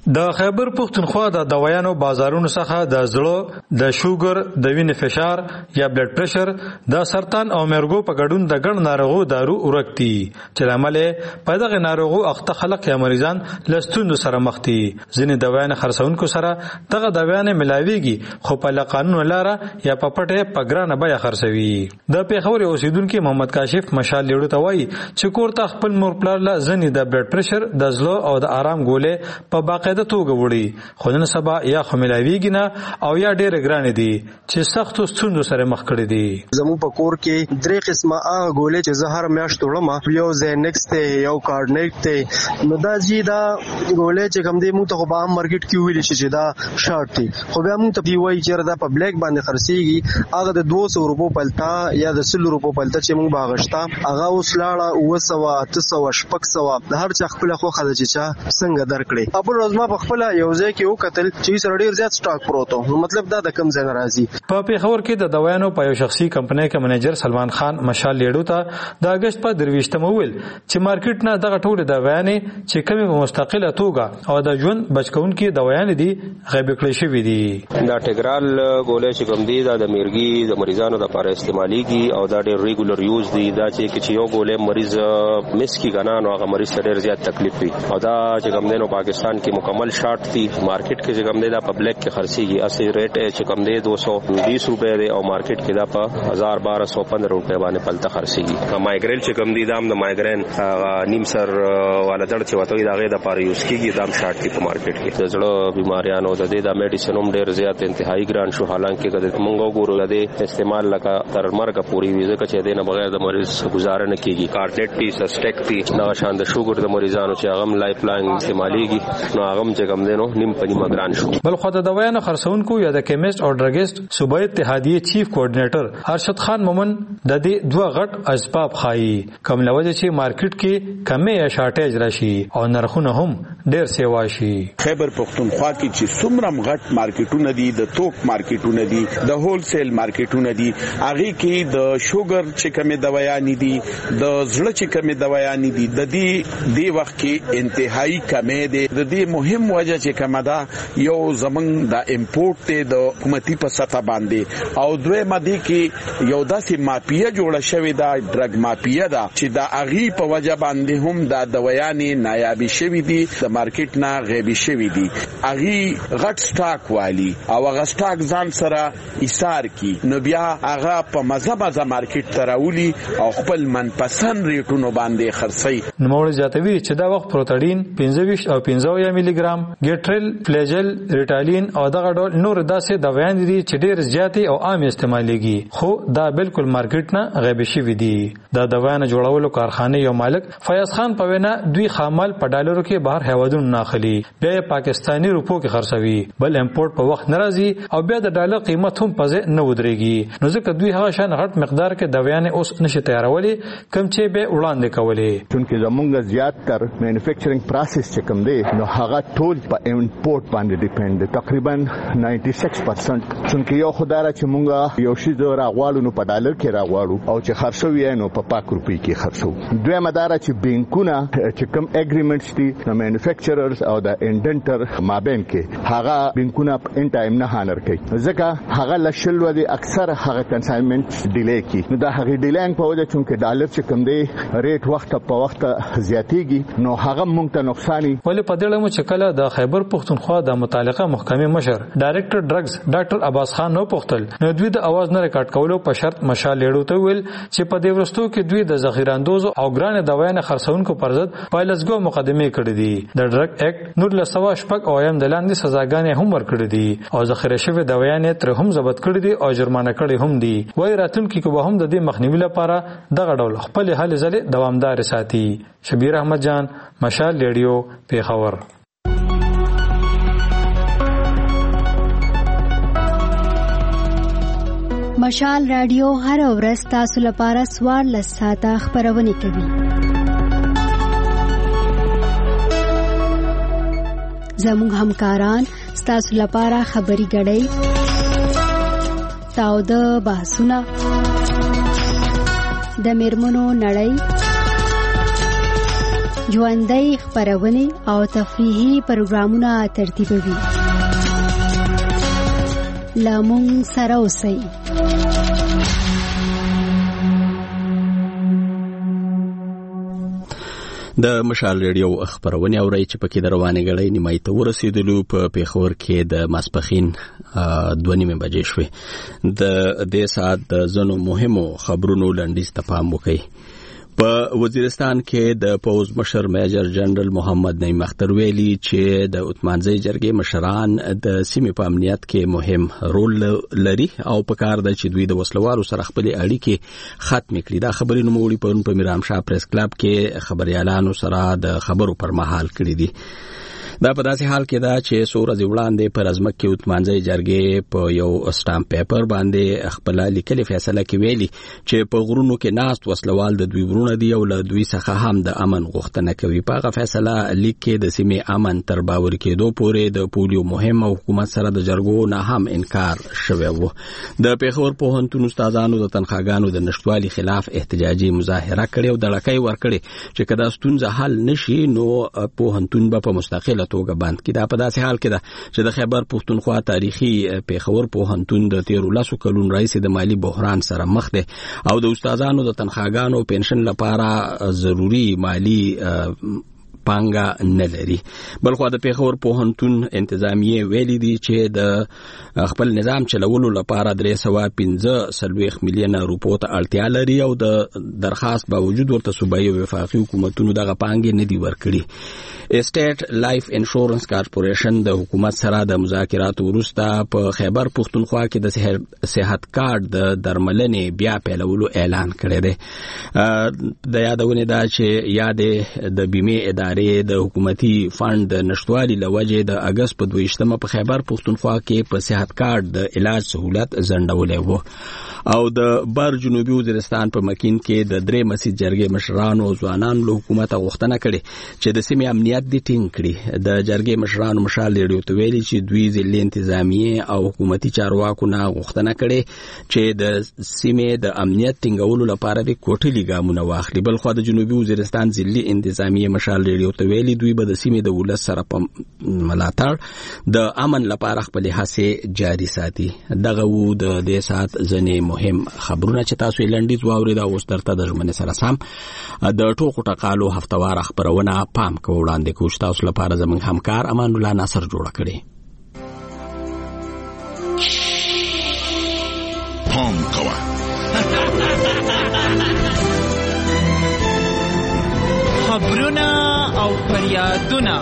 د خیبر پښتونخوا د دوايانو بازارونو څخه د زړه، د شوګر، د وینې فشار یا بلډ پريشر، د سرطان او مرګو په ګډون د ګڼ ناروغو دارو ورکتي چې لامل په دغه ناروغو اخته خلک یا مریضان لستوند سره مخ دي. ځینې دوايانو خرڅونکو سره دغه دوايانو ملاويږي خو په قانون لاره یا په پټه په ګرانه بیا خرڅوي. د پیښور اوسیدونکو محمد کاشف مشال لیړو ته وایي چې کور ته خپل مور پلار له ځینې د بلډ پريشر، د زړه او د آرام ګولې په باقاعده توګه وړي خو نن سبا یا خملاویږي نه او یا ډېر ګران دي چې سختو ستوندو سره مخ کړي دي. زمو په کور کې درې قسمه هغه ګولې چې زه هر میاشت وړم، یو زینکس ته، یو کارډنیټ ته. نو دا جی دا ګولې چې کوم دې موږ ته په عام مارکیټ کې ویل شي چې دا شارټ دي، خو بیا موږ ته دی وایي چې دا په بلیک باندې خرڅيږي. هغه د 200 روپو پلتا یا د 100 روپو پلتا چې موږ باغشتا هغه اوس لاړه 900 800 600 د هر چا خپل خو خدای چې چا څنګه درکړي. په ورځ ما په خپل یو ځای کې وکتل چې سره ډیر زیات سٹاک پروت و، مطلب دا د کم ځای راځي. په پیښور کې د دوايانو په یو شخصي کمپنۍ کې منیجر سلمان خان مشال لیړو ته د اگست په 23 ویل چې مارکیټ نه دغه ټول دوايانې چې کمی په مستقله توګه او د ژوند بچکونکو دوايانې دي غیب کړی شوې دي. دا ټیګرال ګولې چې کوم دي دا د میرګي د مریضانو لپاره استعماليږي او دا ډېر ریګولر یوز دي. دا چې یو ګولې مریض مس کی غنا نو هغه مریض ډېر زیات تکلیف وي او دا چې کوم دینو پاکستان کې مکمل شارټ دي. مارکیټ کې چې کوم دی دا پبلک کې خرڅيږي، اصلي ریټ چې کوم دی 220 روپے دی او مارکیټ کې دا په 1215 روپے باندې پلته خرڅيږي. مایګرین چې کوم دی دا د مایګرین نیم سر والا درد چې وته دا غي د پاره یوز کیږي دا شارټ دی په مارکیټ کې. د زړه بیماریانو د دې د میډیسن هم ډېر زیات انتهایی ګران شو، حالانکه کله موږ ګورو د استعمال لکه تر مرګ پورې ویزه چې دینه بغیر د مریض گزاره نه کیږي. کارډنیټ ټي سسټیک ټي دا شان د شوګر د مریضانو چې هغه لایف لاین استعماليږي نو هغه چې کوم دینو نیم په نیمه ګران شو. بل خو د دوايانو خرڅونکو یا د کیمیسټ او ډرګیسټ صوبایي اتحادیه چیف کوارډینیټر ارشد خان مومن د دې دوه غټ اسباب خایي کوم لوجه چې مارکیټ کې کمې یا شارټیج راشي او نرخونه هم ډېر سیوا شي. خیبر پختونخوا کې چې څومره غټ مارکیټونه دي، د توک مارکیټونه دي، د هول سیل مارکیټونه دي، هغه کې د شوګر چې کمې دوايانې دي، د زړه چې کمې دوايانې دي، د دې وخت کې انتهایی کمې دي. د دې مهم وجه چې کومه دا یو زمنګ د امپورټ ته د حکومتي په سطح باندې او دوی مدي کې یو داسې مافیا جوړه شوې ده، ډرګ مافیا ده چې د اغي په وجه باندې هم د دوايانې نایابي شوې دي، د مارکیټ نه غیبي شوې دي. اغي غټ سٹاک والی او هغه سٹاک ځان سره ایثار کی نو بیا هغه په مزه مارکیټ تراولي او خپل منپسند ریټونو باندې خرڅي. نوموړي زیاتوي چې دا وخت پروتاډین 25 او 15 ملي ګرام، ګټرل، فلیجل، ریټالین او دغه ډول نور داسې دوايان دي چې ډېر زیاتې او عام استعماليږي خو دا بالکل مارکیټ نه غیب شوي دي. دا دوايان جوړولو کارخانه یو مالک فیاض خان په وینا دوی خامل په ډالرو کې بهر هیوادونو نه اخلي، بیا پاکستانی روپو کې خرڅوي، بل امپورټ په وخت ناراضي او بیا د ډالر قیمت هم په ځای نه ودرېږي. نو ځکه دوی هغه شان غټ مقدار کې دوايان اوس نشي تیارولي کم چې به وړاندې کولې. چونکه زمونږ زیات تر مینوفیکچرینګ پروسس چې کوم دی نو هغه ټول په امپورټ باندې ډیپند دی، تقریبا 96%. چونکه یو خدای چې مونږه یو شی راغواړو نو په ډالر کې راغواړو او چې خرڅو یې نو په پاک روپی کې خرڅو. دوی مدار چې بانکونه چې کوم اګریمنټس دي د مینوفیکچررز او د انډنټر مابین کې هغه بانکونه ان ټایم نه هانر کوي، ځکه هغه لشل ودی اکثر هغه کنساینمنت ډیلی کی. نو دا هغه ډیلینګ په وجه چونکه ډالر چې کوم دی ریټ وخت په وخت زیاتیږي نو هغه مونږ ته نقصان. ولې په دې لمو چې کله د خیبر پختونخوا د متعلقه محکمې مشر ډایریکټر ډرګز ډاکټر عباس خان نو پختل نو دوی د اواز نه ریکارډ کولو په شرط مشال لیړو ته ویل چې په دې ورستو کې دوی د ذخیره اندوز او ګران دوايان خرڅونکو پر ضد پایلسګو مقدمه کړې دي. د ډرګ اکټ نور لسوا شپږ او یم د لاندې سزاګانې هم ورکړې دي او ذخیره شوی دوايان تر هم ضبط کړې دي او جرمانه کړې هم دي. وای راتلونکي کې به هم د دې مخنیوي لپاره دغه ډول خپل حل ځله دوامدار ساتي. شبیر احمد جان، مشال ریډیو، پیښور. مشال رادیو هر ورځ تاسو لپاره 14 ساعته خبرونه کوي. زموږ همکاران تاسو لپاره خبري غړي تاوده بحثونه د میرمنو نړۍ ژوندۍ خپرونې او تفریحي پروګرامونه ترتیبوي. له موږ سره اوسئ. د مشال ریډیو خبرونه اوري چې پکې د روانې غړې نیمای ته ورسېدلو په پیښور کې د ماسپخین 2:30 بجې شوې. د دې سات د زنو مهمو خبرونو لنډیز ته پام وکړئ. په وزیرستان کې د پوز مشر میجر جنرال محمد نعیم اختر ویلي چې د عثمانزۍ جرګې مشران د سیمې په امنیت کې مهم رول لري او په کار ده چې دوی د وسلوارو سره خپل اړیکې ختم کړي. دا خبرې نوموړي په میرام شاه پریس کلب کې خبريالانو سره د خبرو پر مهال کړې دي. دا په داسې حال کې ده چې څو ورځې وړاندې پر ازمک کې عثمانزۍ جرګې په یو سټامپ پیپر باندې خپل لیکلي فیصله کې ویلي چې په غرونو کې ناست وسلوال د دوی ورونه دي او له دوی څخه هم د امن غوښتنه کوي. په هغه فیصله لیک کې د سیمې امن تر باور کېدو پورې د پولیو مهم او حکومت سره د جرګو نه هم انکار شوی و. د پیښور پوهنتون استادانو د تنخواګانو د نشټوالي خلاف احتجاجي مظاهره کړې او دړکې ورکړې چې کدا ستونزه حل نشي نو پوهنتون به په مستقله توګه بند کړي. دا په داسې حال کې ده چې د خیبر پښتونخوا تاریخي پیښور پوهنتون د 13 کلونو راهیسې د مالی بحران سره مخ دی او د استادانو د تنخواګانو پنشن لپاره ضروری مالی پانګه نه لري. بلخو د پیښور پوهنتون انتظامیه ویلي دي چې د خپل نظام چلولو لپاره 315 میلیونه روپو ته اړتیا لري او د درخواست باوجود ورته صوبایي وفاقي حکومتونو دغه پانګې نه دی ورکړي. اسټیټ لایف انشورنس کارپوریشن د حکومت سره د مذاکراتو وروسته په خیبر پښتونخوا کې د صحت کارت د درملنې بیا پیلولو اعلان کړی دی. د یادونه ده چې یادې د بیمه ادارې د حکومتي فند د نشټوالي لوجه د اگست په 22 په خیبر پښتونخوا کې په صحت کارت د علاج سہولت زندولې وو او د بر جنوبي وزیرستان په مکین کې د 3 مسجد جرګې مشرانو او ځوانانو له حکومت غوښتنه کړې چې د سیمې امنیت دي ټینګ کړي. د جرګې مشرانو مشال ریډیو ته ویلي چې دوی ځلې انتظامیه او حکومتي چارواکو نه غوښتنه کړې چې د سیمې د امنیت ټینګولو لپاره د کوټلي ګامونه واخلي. بل خو د جنوبي وزیرستان ځلې انتظامیه مشال ریډیو ته ویلي دوی به د سیمې د ولس سره په ملاتړ د امن لپاره خپل هڅې جاري ساتي. دغه وو د دې سات ځنې مهم خبرونه چې تاسو یې لنډیز واورید او اوس درته د ژمنې سره سم د ټوکو ټقالو هفتوار خبرونه پام کو وړاندې کوم تاسو لپاره زموږ همکار امان الله ناصر جوړ کړي. پام کوه خبرونه او فریادونه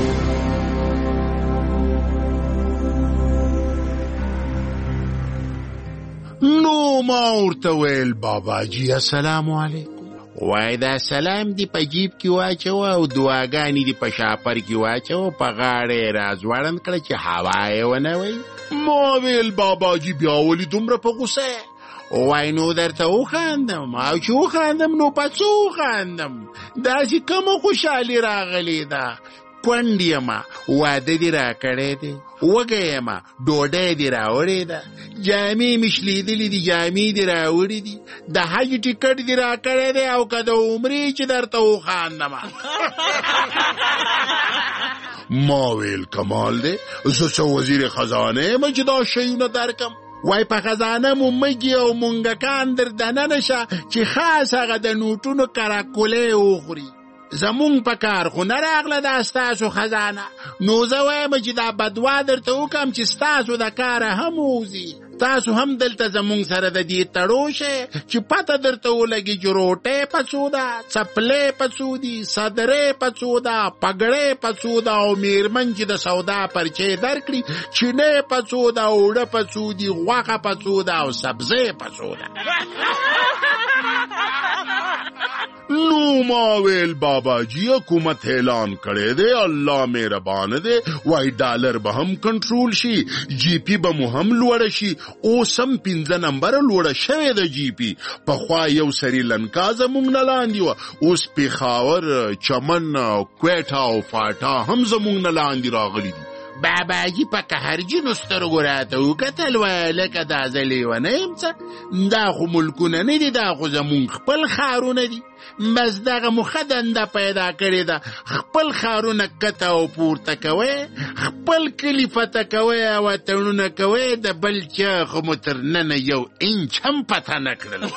نو ما ورته ویل بابا جی السلام علیکم. وای دا سلام دی په جیب کې واچو او دعاګانې دی په شاپر کې واچو په غاړه راځوړن کړه چې هوا یې ونه وي. ما ویل بابا جی بیا ولې دومره په غوسه؟ وای نو درته وخاندم او چې وخاندم نو پڅو خاندم داسې کومه خوشحالي راغلی ده. کونډیما واده دی را کړی دی وګیما ډوډۍ دی راوړې ده جامې مشلیدلې دي جامې دی راوړې دي د حج ټیکټ دی را کړی دی او که د عمرې چې درته وخاندم. ما ویل کمال دی زه څه وزیر خزانه یم چې دا شیونه درکم. وای په خزانه مو مګي او مونږکان در دننه شه چې خاص هغه د نوټونو کراکولې وخوري. زمون په کار خو نه راغله دا ستاسو خزانه. نو زه وایم چې دا بدوا درته وکم چې ستاسو د کاره هم ووځي. تاسو هم دلته زمون سره د دې تړوشه چې پته درته ولګي چې روټۍ په څو ده، څپلۍ په څو دي، صدرۍ په څو ده، پګړۍ په څو ده او میرمن چې د سودا پرچې درکړي چینۍ په څو ده، اوړه په څو دي، غوښه په څو ده او سبزۍ په څو ده. نو ما ویل بابا جی حکومت اعلان کړی دی الله مهربان دی وای ډالر به هم کنټرول شي جی پی به مو هم لوړ شي. اوس هم 5 نمبر لوړ شوی د جی پی. پخوا یو سریلنکا زموږ نه لاندې وه، اوس پیښاور، چمن، کویټه او فاټا هم زموږ نه لاندې راغلي دي. باباجي په قهرجنو سترګو راته وکتل، ویې لکه دا زه لیونه یم څه؟ دا خو ملکونه نه دي، دا خو زمونږ خپل ښارونه دي. بس دغه مو ښه دنده پیدا کړې ده، خپل ښارونه کته او پورته کوئ، خپل کلي فتح کوئ او اتڼونه کوئ، د بل چا خو مو تر ننه یو انچ هم پته نه کړل.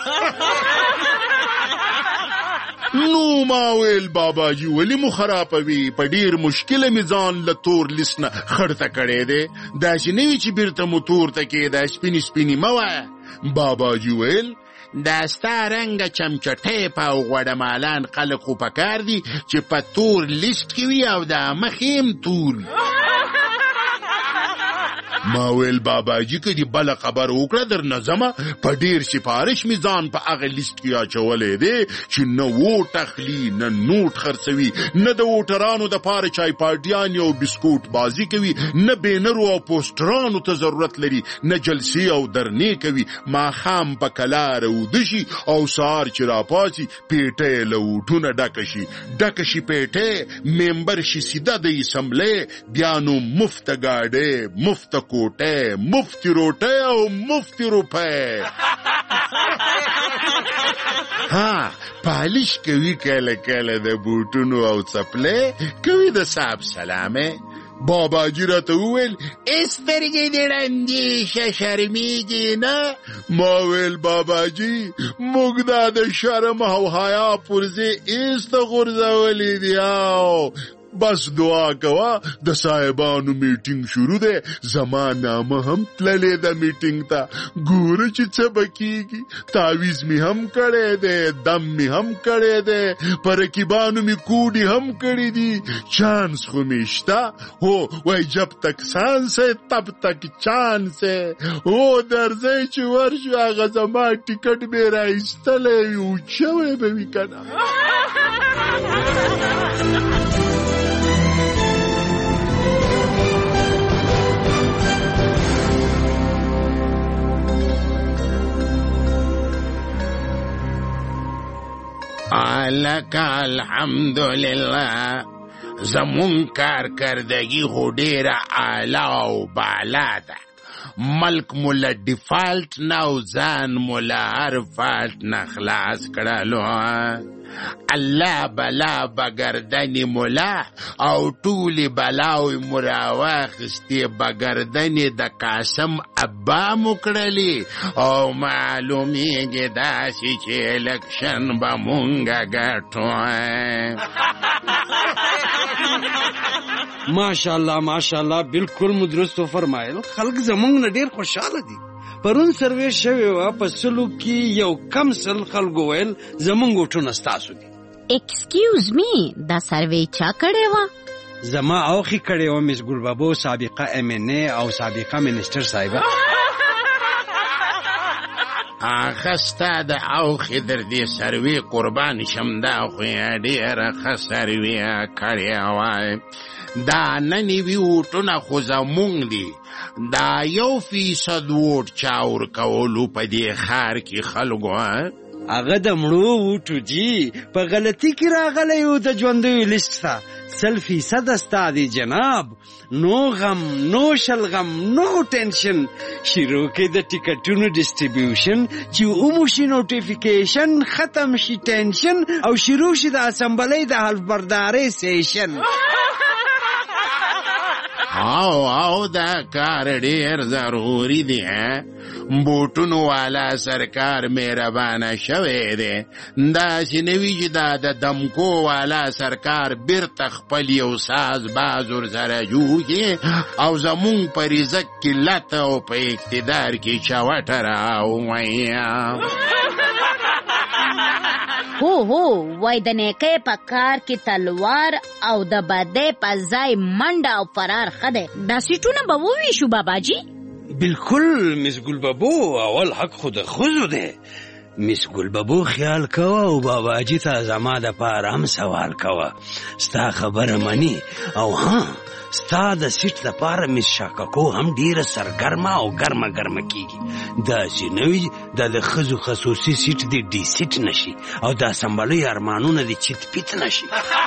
نو ما ویل باباجي ولې مو خرابوي؟ په ډېر مشکله مې ځان له تور لیست نه خړته کړی دی، داسې نه وي چې بیرته مو تور ته کېده، سپینې سپینې مه وایه. باباجي ویل دا ستا رنګه چمچټیپ او غوډمالان خلک خو پکار دي چې په تور لیست کې وي او دا مخ یې هم تور وي. ما ویل باباجي که دې بله خبر وکړه درنه ځمه، په ډېر سفارش مې ځان په هغه لیست کې اچولی دی چې نه ووټ اخلي، نه نوټ خرڅوي، نه د ووټرانو دپاره چای پارټیانې او بسکوټ بازي کوي، نه بینرو او پوسټرانو ته ضرورت لري، نه جلسې او درنې کوي. ماښام په کلاره اوده شي او سهار چې راپاڅي پیټه یې له ووټونه ډکه شي پیټه، ممبر شي سیده د اسمبلې، بیا نو مفته ګاډۍ، مفته کوټه، مفتی روټه او مفتی روپۍ. ها پالیش کوي کله کله د بوټونو او څپلۍ، کوي د صاحب سلامه. باباجي راته وویل سترګې دې ړندې شه، شرمېږې نه؟ ما ویل باباجي موږ دا د شرم او حیا پرزې ایسته غورځولې دي، او بس دعا کوه د صاحبانو میټینګ شروع دی، زما نامه هم تللی ده میټینګ ته، ګوره چې څه به کېږي. تعویز مې هم کړی دی، دم مې هم کړی دی، په رقیبانو مې کوډې هم کړي دي، چانس خو مې شته. هو وای جب تک سانس ہے تب تک چانس ہے. هو درځئ چې ورشو هغه زما ټیکټ مې راایستلی وي، اوچ شوی به وي که نه. لکه الحمدلله زمون کارکردگی خو ډیره اعلی او بالا ده. ملک مولا ډیفالت نه او ځان مولا هر فالت نه خلاص کړلو. الله بلا بگردن مولا او ټولې بلاوې مو راواخیستې بگردن د قاسم ابا مو کړلې، او معلومیږي داسې چې الکشن به مونږه ګټو. ماشاءالله ماشاءالله، بالکل مو درست فرمایل. خلک زمونږ نه ډېر خوشحاله دي. پرون سروې شوې وه، په سلو کې یو کم سل خلکو ویل زمونږ ووټونه ستاسو دي. ایکسکیوز می، دا سروې چا کړې وه؟ زما اوخې کړې وه، مس ګلبابو، سابقه MNA او سابقه منسټر صاحبه. آخه ستا د اوخې در دې سروې قربان شم، دا خو یې ډېره ښه سروې کړې وه. دا ننې وي ووټونه خو زمونږ دي. دا 1% ووټ چا ورکولو په دې ښار کې خلکو؟ هغه د مړو ووټو جي، په غلطي کې راغلی و د ژوندیو لیست ته. 100% ستا دی جناب. نو غم، نو شلغم، نو ټینشن. شروع کې د ټیکټونو ډسټریبیوشن، چې وموشي نوټیفیکیشن، ختم شي ټینشن، او شروع شي د اسمبلۍ د حلف بردارۍ سیشن. او دا کار ډیر ضروری دی. بوټونو والا سرکار مهربانه شوی دی. داسې نه وي چې دا د دمکو والا سرکار بیرته خپل یو ساز باز ورسره جوړ کړي او زمونږ په رزق کې لته او په اقتدار کې چوټه راووایي. هو وای د نیکۍ په کار کې تلوار او د بدۍ په ځای منډه او فرار ښه دی. دا سیټونه به وویشو باباجي؟ بالکل مس ګلبابو، اول حق خو د ښځو دی. مس ګلبابو خیال کوه او باباجي ته زما دپاره هم سوال کوه. ستا خبره مني او ها ستا د سیټ لپاره مس شاککو هم ډیره سرګرمه او ګرمه کیږي. داسې نه وي دا د ښځو خصوصي سیټ دی ډي سیټ نشي او دا سمبلۍ ارمانونه د چیت پیت نشي.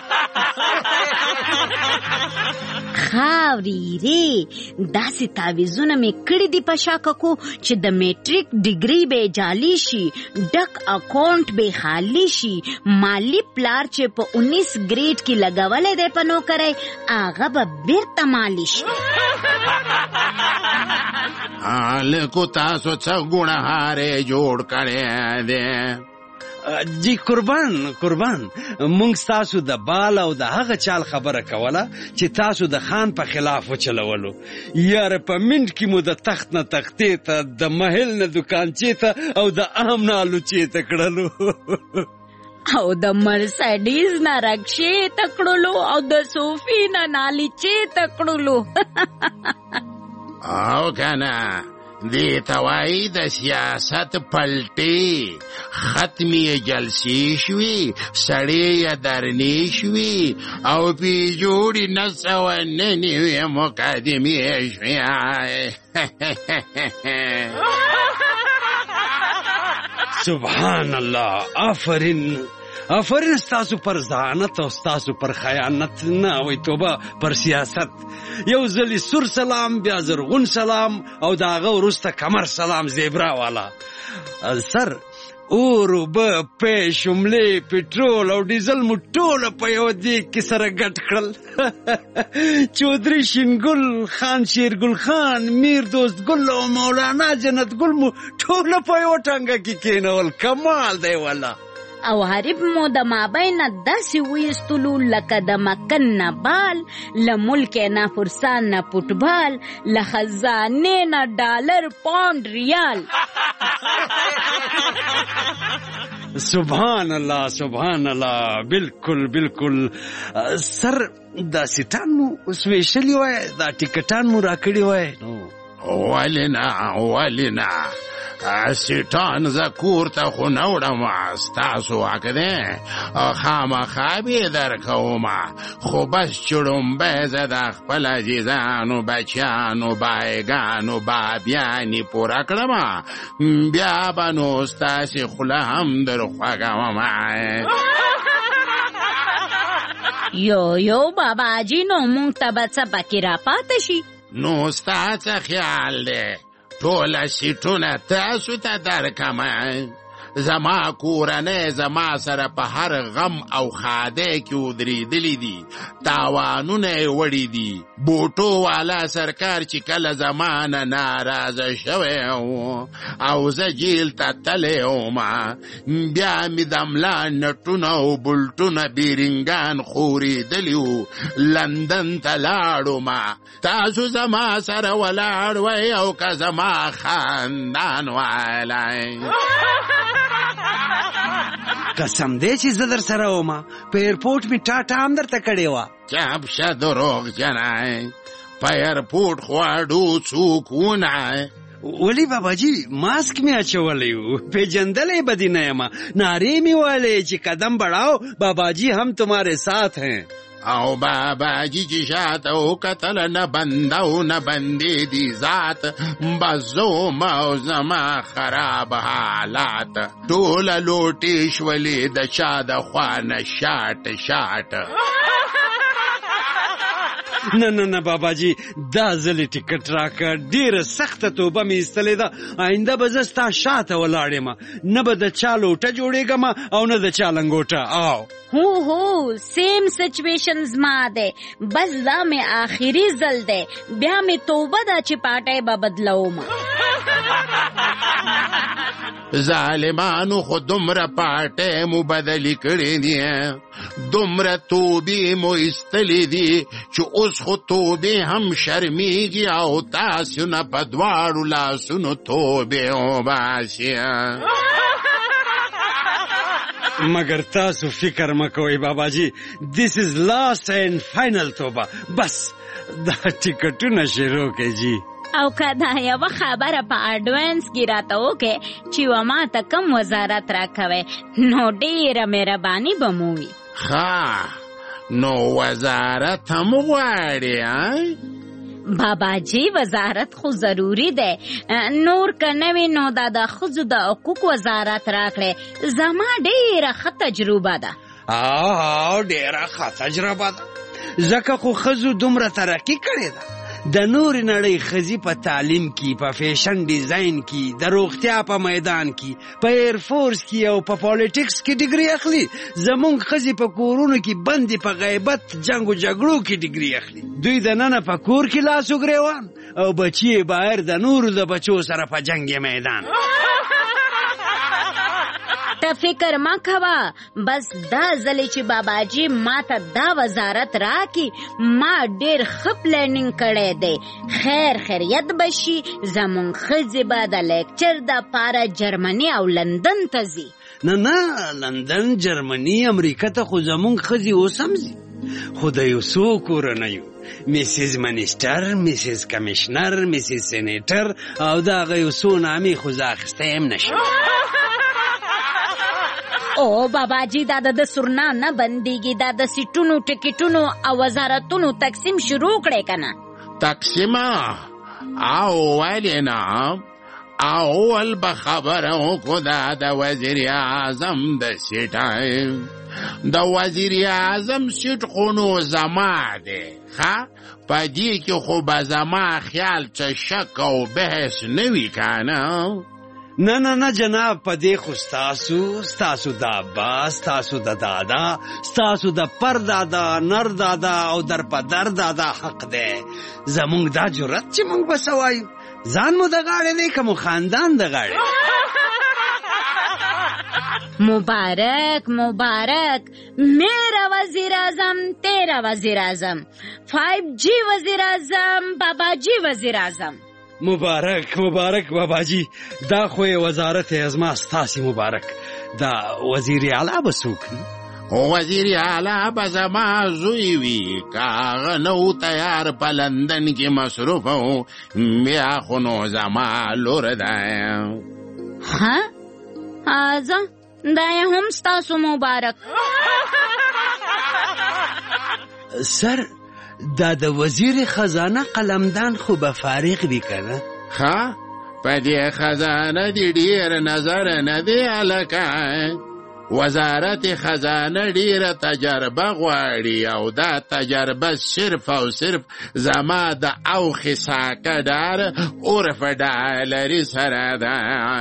خاورې ری داسې تعویزونه مې کړي دي په شاککو چې د میټریک ډیګري به جعلي شي، ډک اکاونټ به خالی شي، مالی پلار چې په 19 ګریډ کې لګولې دی په نوکرۍ هغه به بیرته مالی شي. لکو تاسو څه ګناهاره جوړ کړی دی؟ جی قربان مونږ ستاسو د بال او د هغه چال خبره کوله چې تاسو د خان په خلاف وچلولو. یاره په منټ کې مو د تخت نه تختې ته، د محل نه دکانچې ته او د عام نه الوچې ته کړلو او د مرسډیز نه رکشې ته کړلو او د صوفي نه نالیچې ته کړلو. او کنه دی توای د سیاست پلټي ختمی جلسی شوی، سړی درنی شوی او پی جوړی نسو ننی مقدمی شوی. سبحان الله. آفرین ستاسو پر ذہانت او ستاسو پر خیانت نه وای توبه پر سیاست. یو ځلی سور سلام، بیا زرغون سلام او د هغه وروسته کمر سلام زیبرا والا. سر اور اوبه پې شملې پټرول او ډیزل مو ټوله په یو دیګ کې سره ګډ کړل. چودھری شینګل، خان شیرګل خان، میر دوست ګل او مولانا جنت ګل مو ټوله په یو ټنګه کې کېنول. کمال دی والا. او حریب مو د مابین داسې ویستلو لکه د مکن نه بال، له ملک نه فرسان نه فوټبال، له خزانې نه ډالر پاونډ ریال. سبحان الله. بالکل. سر دا سیټان مو سویشلی وای، دا ټیکټان مو راکړي وای. ولینا سیټان زکور ته خو نوړم ستاسو حق دی، خامخا به درکوم، خو بس چړومبی زه د خپل عزیزانو بچیانو بایګانو بابیانې پوره کړم، بیا به نو ستاسې خوله هم در خوږوم. یو باباجي نو مونږ ته به څه پکې راپاته شي؟ نو ستا څه خیال دی ټوله سیټونه تاسو ته درکم؟ زما کورنۍ زما سره په هر غم او خاده کې ودرېدلي دي، تاوانونه یې وړي دي. بوټو والا سرکار چې کله زما نه ناراضه شوی او زه جیل ته تللی وم، بیا مې د ملا نټونه او بلټونه بیرنګان خورېدلي وو، لندن ته لاړم. تاسو زما سره ولاړ وئ او که زما خاندان وایلی. قسم دی چې زه در سره وم، په ایرپورټ مې ټاټا هم درته کړې وه. چپ شه دروغ جنای، په ایرپورټ خواړو څوک ونه؟ ولی باباجي ماسک مې اچولی و، پیژندلی به دې نه یم. نارې مې ویلې چې قدم بڑھاؤ باباجي هم تمہارے ساتھ ہیں. او باباجي چې شاته وکتل نه بنده او نه بندې دي ذات، بس زوم او زما خراب حالات، ټوله لوټې شولې د چا د خوا نه شاټ. نه باباجي دا ځلې ټیکټ راکړه، ډېره سخته توبه مې ایستلې ده. آینده به زه ستا شاته ولاړ یم، نه به د چا لوټه جوړېږم او نه د چا لنګوټه. هو سیم سچویشن زما دی، بس دا مې آخري ځل دی، بیا مې توبه ده چې پاټی به بدلوم. ظالمانو خو دومره پاټی مو بدلې کړې دي، دومره توبې مو ایستلې دي چې اوس خو توبې هم شرمېږي او تاسو نه په دواړو لاسونو توبې وباسي. مگر تاسو فکر مکوئ باباجي، this is last and final توبه. بس دا ټیکټونه شروع کړئ جی. او که دا یوه خبره په اډوانس کې راته وکړې چې و ما ته کم وزارت راکوئ، نو ډېره مهرباني به مو وي. ښه نو وزارت هم غواړي؟ بابا جی وزارت خو ضروری دی، نور که نوی نو دا د ښځو د حقوق وزارت راکړی. زما ډیره ښه تجربه ده. ډیره ښه تجربه ده، ځکه خو ښځو دومره ترقي کړې ده. د نورې نړۍ ښځې په تعلیم کې، په فیشن ډیزاین کې، د روغتیا په میدان کې، په ایرفورس کې او په پالیټکس کې ډیګري اخلي. زمونږ ښځې په کورونو کې بندې په غیبت جنګ و جګړو کې ډیګري اخلي. دوی د ننه په کور کې لاس و ګریوان او بچي بهر د نورو د بچو سره په جنګ میدان. ته فکر ما کوه، بس دا ځلې چې باباجي ما ته دا وزارت راکي، ما ډېر ښه پلانینګ کړی دی. خیر خیریت بشي، زمونږ ښځې به د لیکچر دپاره جرمني او لندن ته ځي. نه لندن، جرمني، امریکا ته خو زمونږ ښځې اوس هم ځي، خو د یو څو کورنیو میسیز منیسټر، میسیز کمیشنر، میسیز سینیټر او د هغه یو څو نامې خو زه اخیستی هم نشم. او باباجي دا د سرنا نه بندیږي، دا د سیټونو ټکټونو او وزارتونو تقسیم شروع کړی کنه. تقسیم او ولې نه؟ اول به خبره وکړو دا د وزیر اعظم د سیټ، د وزیر اعظم سیټ خو نو زما دی. ښه په دې کې خو به زما خیال څه شک او بحث نه وي کنه؟ نه جناب، په دې خو ستاسو د ابا، ستاسو د دادا، ستاسو د پردادا، نر دادا او در پدر دادا حق دی. زمونږ دا جرأت چې مونږ به څه وایو، ځان مو د غاړې دی که مو خاندان د غاړې. مبارک میرا وزیر اعظم، تیرا وزیر اعظم، 5G وزیر اعظم، بابا جی وزیر اعظم. مبارک باباجي، دا خو وزارت ازما ستاسي مبارک. دا وزیر اعلی به څوک وي؟ وزیر اعلی به زما زوی وي، که هغه نه و تیار په لندن کې مصروف و، بیا خو نو زما لور ده. ها ځه دا یې هم ستاسو مبارک. سر دا د وزیر خزانه قلمدان خو به فارغ وي کنه؟ ها په دې خزانه دې ډېر نظر نه دی هلکه. وزارت خزانه ډېره تجربه غواړي او دا تجربه صرف او صرف زما د اوښې ساکه ډار عرف ډالري سره ده.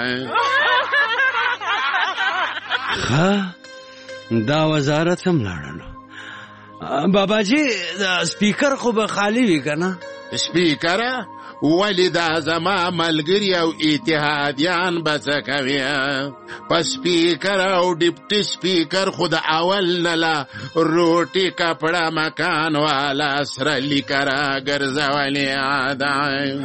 ها دا وزارت هم لاړلو. باباجي دا سپیکر خو به خالی وي کنه؟ سپیکره ولی دا زما ملګری او اتحادیان به څه کوي؟ په سپیکر او ډیپټي سپیکر خو د اول نه لا روټي کپړه مکان والا سره لیکه را ګرځولې ده.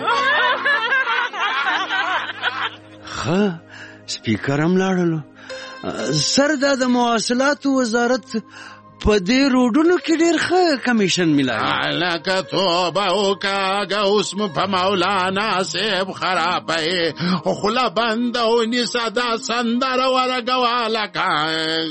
ښه سپیکر هم لاړلو. سر دا د مواصلاتو وزارت په دې روډونو کې ډېر ښه کمیشن میلاوي. لکه توبه وکاږه اوس مو په مولانا صاحب خرابوي، خوله بنده ونیسه دا سندره ورګوه لکه.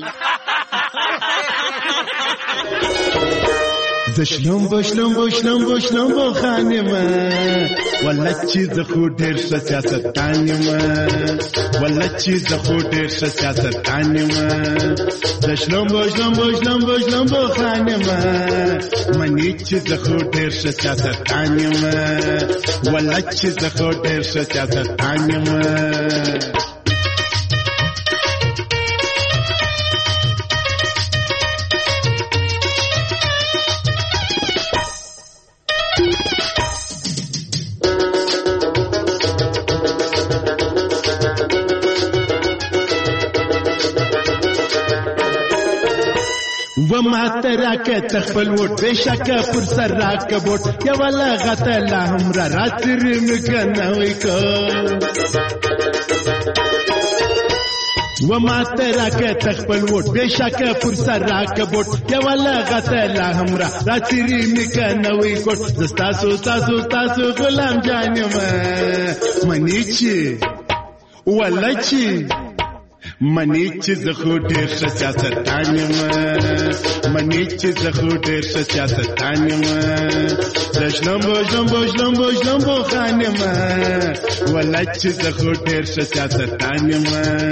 زشلم بشلم خانمه والله چې زه خو ډېر ښه سیاستدان یم، والله چې زه خو ډېر ښه سیاستدان یم. زشلم بشلم خانمه منی چې زه خو ډېر ښه سیاستدان یم، والله چې زه خو ډېر ښه سیاستدان یم. وما تراکه تخپل وټ بشکه پر سر راکه بوټ یا ولا غته لا همرا راتری مکنه وکړه. وما تراکه تخپل وټ بشکه پر سر راکه بوټ یا ولا غته لا همرا راتری مکنه وکړه. تاسو غلام جانم منی چی ولا چی منی چې زه خو ډېر ښه سیاستدان یم منی چې زه خو ډېر ښه سیاستدان یم د شلمبو خان یم ولا چې زه خو ډېر ښه سیاستدان یم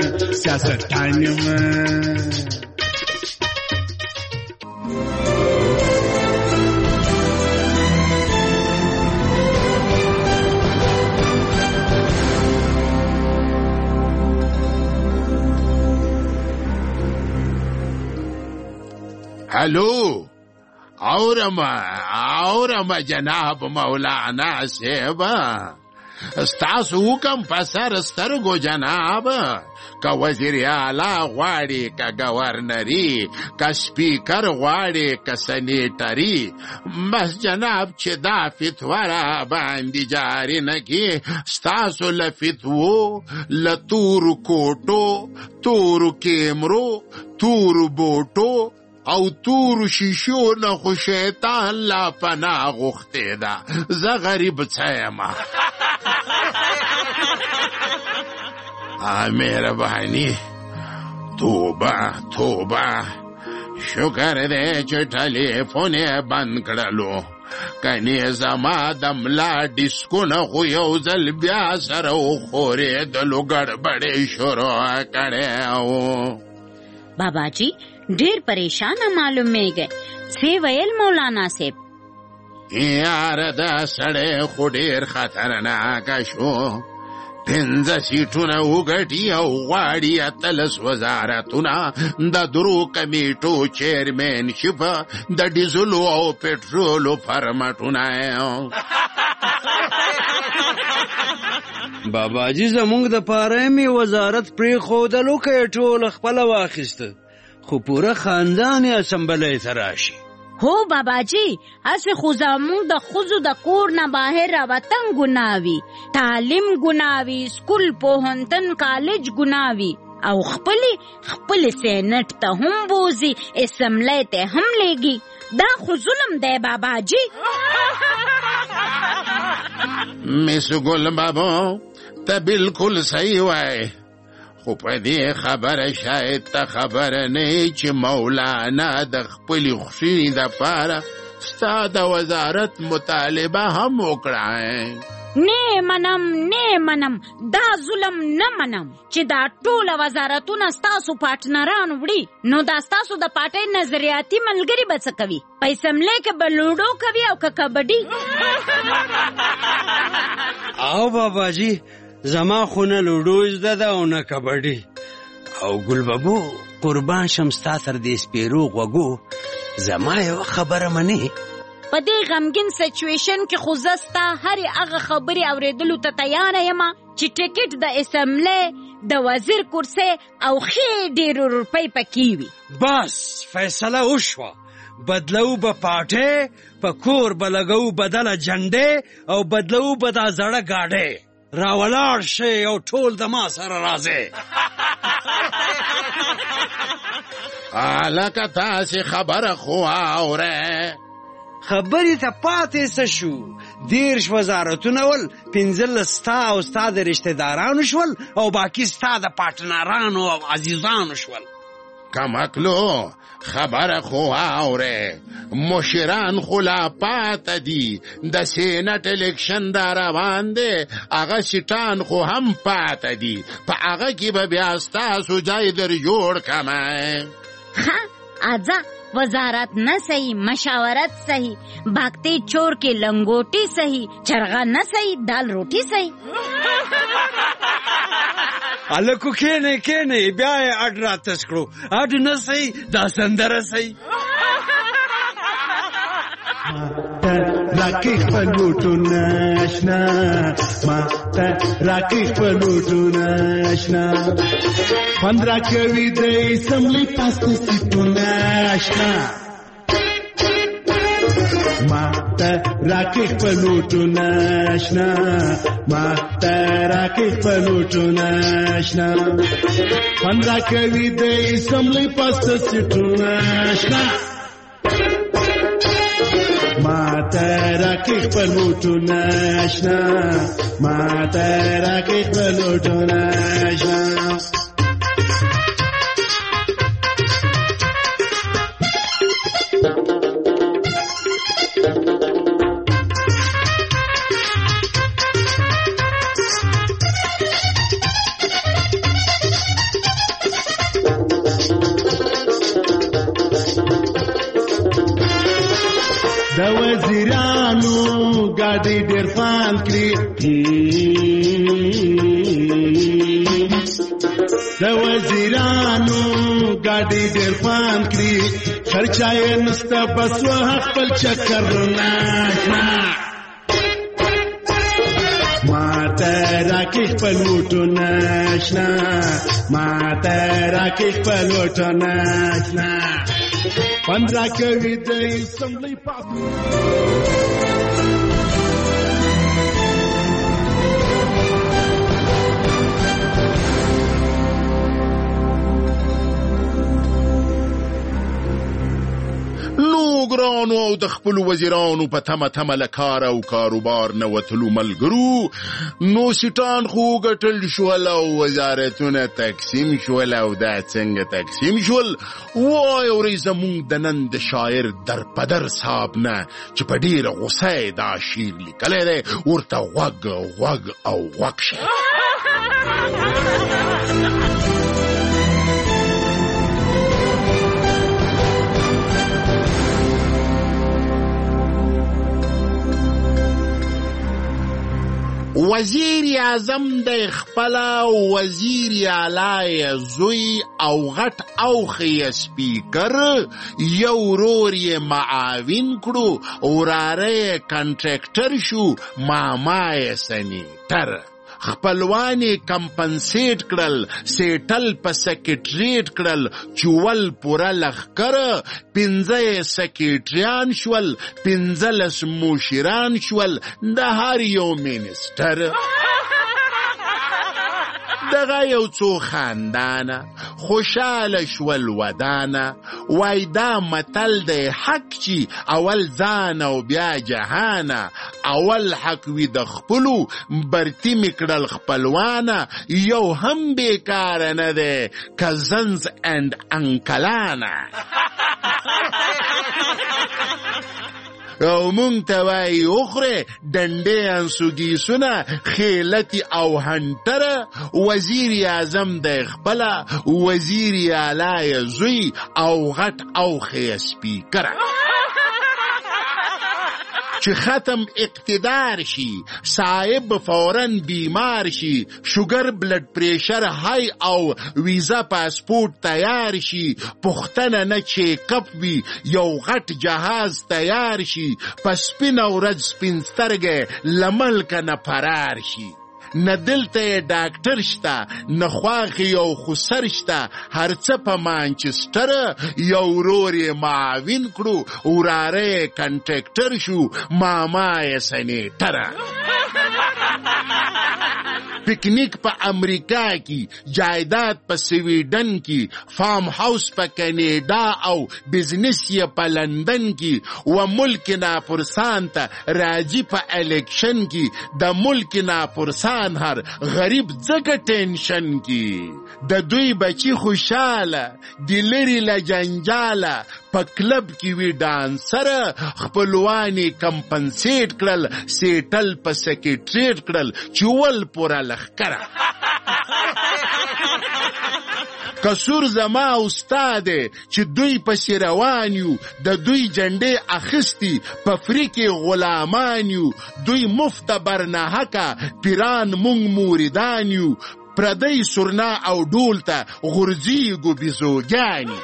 هلو اورم جناب مولانا صاحبه ستاسو حکم په سر سترګو جناب که وزیر اعلی غواړي که گورنري که سپیکر غواړي که سنیټري بس جناب چې دا فتوا را باندې جاري نه کړي ستاسو له فتوو له تورو کوټو تورو کیمرو تورو بوټو او تورو شیشو نه خو شیطان لا پناه غوښتې ده زه غریب څه یم مهرباني توبه شکر دی چې ټلیفون یې بند کړلو کنې زما د ملا ډیسکونه خو یو ځل بیا سره وښورېدلو ګډبډې شروع کړی و بابا جی ډیر پریشانه معلومیږي څه ویل مولانا صاحب یاره دا سړی خو ډیر خطرناکه شو 15 سیټونه وګټي او غواړي 13 وزارتونه د درو کمیټو چیرمنشپ د ډیزلو او پټرولو پرمټونه بابا جی زمونږ د پاره می وزارت پرې خودلو کې ټول خپل واخیسته خو پوره خاندان یې اسمبلی ته راشي هو بابا جی اسه خو زمونږ د ښځو د کور نه بهر راوتن ګناوي تعلیم ګناوي سکول پوهنتون کالج ګناوي او خپل سینټ ته هم بوزي اسمبلی ته هم لګي دا خو ظلم دی بابا جی میسو ګل بابا ته بالکل صحیح وای خو په دې خبره شاید ته خبره نه چې مولانا د خپلې خوښۍ دپاره ستا د وزارت مطالبه هم وکړه نه منم دا ظلم نه منم چې دا ټوله وزارتونه ستاسو پارټنران وړي نو دا ستاسو د پارټۍ نظریاتي ملګري به څه کوي په اسمبلی کې به لوډو کوي او که کبډي او بابا جی زما خو نه لوډو زده ده او نه کبډي او ګل بابو قربان شم ستا تر دې سپیرو غوږو زما یوه خبره منې په دې غمګین سچویشن کې خو زه ستا هرې هغه خبرې اورېدلو ته تیاره یم چې ټکټ د اسمبلی د وزیر کرسۍ او ښې ډېرو روپۍ پکې وي بس فیصله وشوه بدلو به پاټې په کور به لګو بدله جنډې او بدلو به دا زړه ګاډۍ راولاړ شي او ټول د ما سره راځي لکه تاسې خبره خو اورئ خبرې ته پاتې څه شو 10 وزارتونه ول 15 ستا او ستا د رشتهدارانو شول او باقي ستا د پارټنرانو او عزیزانو شول کمکلو خبره خو اورئ مشران خو لا پاته دي د سینټ الیکشن دا روان دی هغه سیټان خو هم پاته دي په هغه کې به بیا ستاسو ځای در جوړ کمه آجا وزارت نه صحیح مشاورت صحیح باغتے چور کے لنگوٹی صحیح چرغا نه صحیح دال روٹی صحیح الکو کېنه بیا یې اډ راتس کړو اډ نه صحیح دا سندره صحیح راکی خپلوټو ناشنا ما ته راکی خپلوټو ناشنا 15 کوي د اسمبلی پاسته سیټو ناشنا ما ته راکی خپلوټو ناشنا ما ته راکی خپلوټو ناشنا 15 کوي د اسمبلی پاسته سیټو ناشنا ماتا راکی خپلوټو ناشنا ماتا راکی خپلوټو ناشنا وزیرانو ګاډي ډېر فان کړی د وزیرانو ګاډي ډېر فان کړی خرچا یې نسته بس خپل چکر نه ماته راکې خپل وټو نشنا ماته راکې خپل وټو نشنا پندرا کوي د اسمبلی پاس نو ګرانو او د خپل وزیرانو په تمه له کار او کاروبار نه وتلو ملګرو نو سیټان خو ګټل شول او وزارتونه تقسیم شول او دا څنګه تقسیم شول وای اورې زمونږ د نن د شاعر در پدر صاحب نه چې په ډېره غوسه دا شعر لیکلی دی ورته غوږ او غوږ شه وزیر اعظم د خپل وزیر اعلی زوی او غټ او خی سپیکر یو ورور یې معاون کړو وراره کنټراکټر شو ماما یې سنیټر خپلوانی کمپنسیټ کړل سیټل په سیکریټریټ کړل چول پورا لخر 15 سیکریټریان شول 15 مشیران شول د هر یو منسټر دغه یو څو خاندانه خوشاله شول ودانه وای دا متل دی حق چی اول ځان او بیا جهانه اول حق وی د خپلو برتی میکړل خپلوانه یو هم بیکار نه دی کزنز اند انکلانه او مونږ ته وایي اخره ډنډې انسوګیسونه خیلتي او هنټره وزیر اعظم د خپله وزیر اعلی زوی او غټ او خی سپیکره چې ختم اقتدار شي صاحب فوراً بیمار شي شوګر بلډ پریشر های او ویزا پاسپورت تیار شي پختنه نه چیک اپ وي یو غټ جهاز تیار شي پس سپینه ورځ سپین سترګې له ملکه نه فرار شي نه دلته ډاکټر شته نه خواخې یو خسر شته هر څه په مانچسټر یو ورور یې معاون کړو وراره یې کنټراکټر شو ماما یې سنیټره پکنیک په امریکا کې جایداد په سویډن کې فارم هاوس په کینیډا او بزنس یې په لندن کې و ملک ناپرسان ته راځي په الیکشن کې د ملک ناپرسان هر غریب ځکه ټینشن کې د دوی بچی خوشاله د لري له جنجاله په کلب کې وی ډانسر خپلوانی کمپنسیټ کړل سیټل په سیکریټریټ کړل چول پورا لخکره کسور زما استاد چې دوی پسې روان یو د دوی جنډې اخیستي په فریکې غلامان یو دوی مفت برناحقه پیران مونږ موریدان یو پردی سرنا او ډول ته غورځېږو بیزوګانې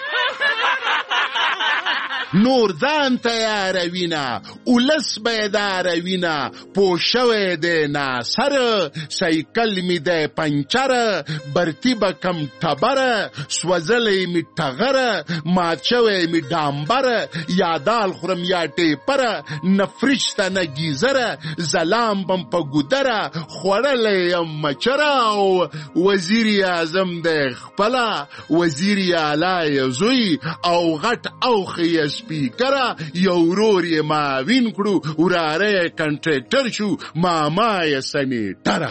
نور ځان تیاروینه اولس بیداروینه پوه شوی دی ناصر سایکل می دی پنچره برتی به کم ټبره سوځلی می ټغره مات شوی می ډامبره یا دال خورم یا ټیپره نه فریج ته نه گیزره زلام بم په ګودره خوړلی یم مچره او وزیر اعظم دی خپله وزیر اعلی زوی او غټ اوښی سپیکره یو ورور یې معاون کړو وراره یې کنټراکټر شو ماما یې سنیټره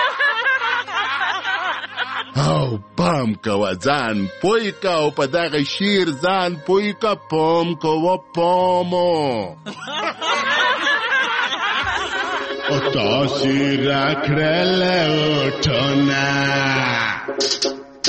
او پام کوه ځان پوی که او په دغه شیر ځان پوی که پام کوه پامو او تاسې راکړل اوټونه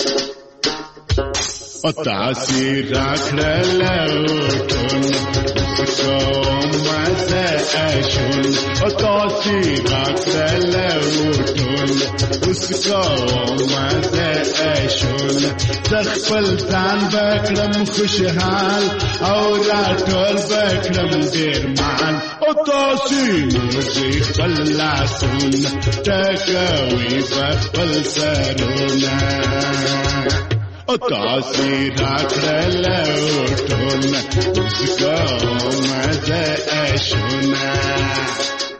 او تاسې راکړل اوټونه उसको मजा ऐशुन तोसी राखल उठुन उसको मजा ऐशुन तखपल जान बकरम खुशहाल और राठोल बकरम देरमान तोसी मुझे खल्ला सुन तकवी बखल सरुना तासी राखल उठुन उसको मजा ऐशुना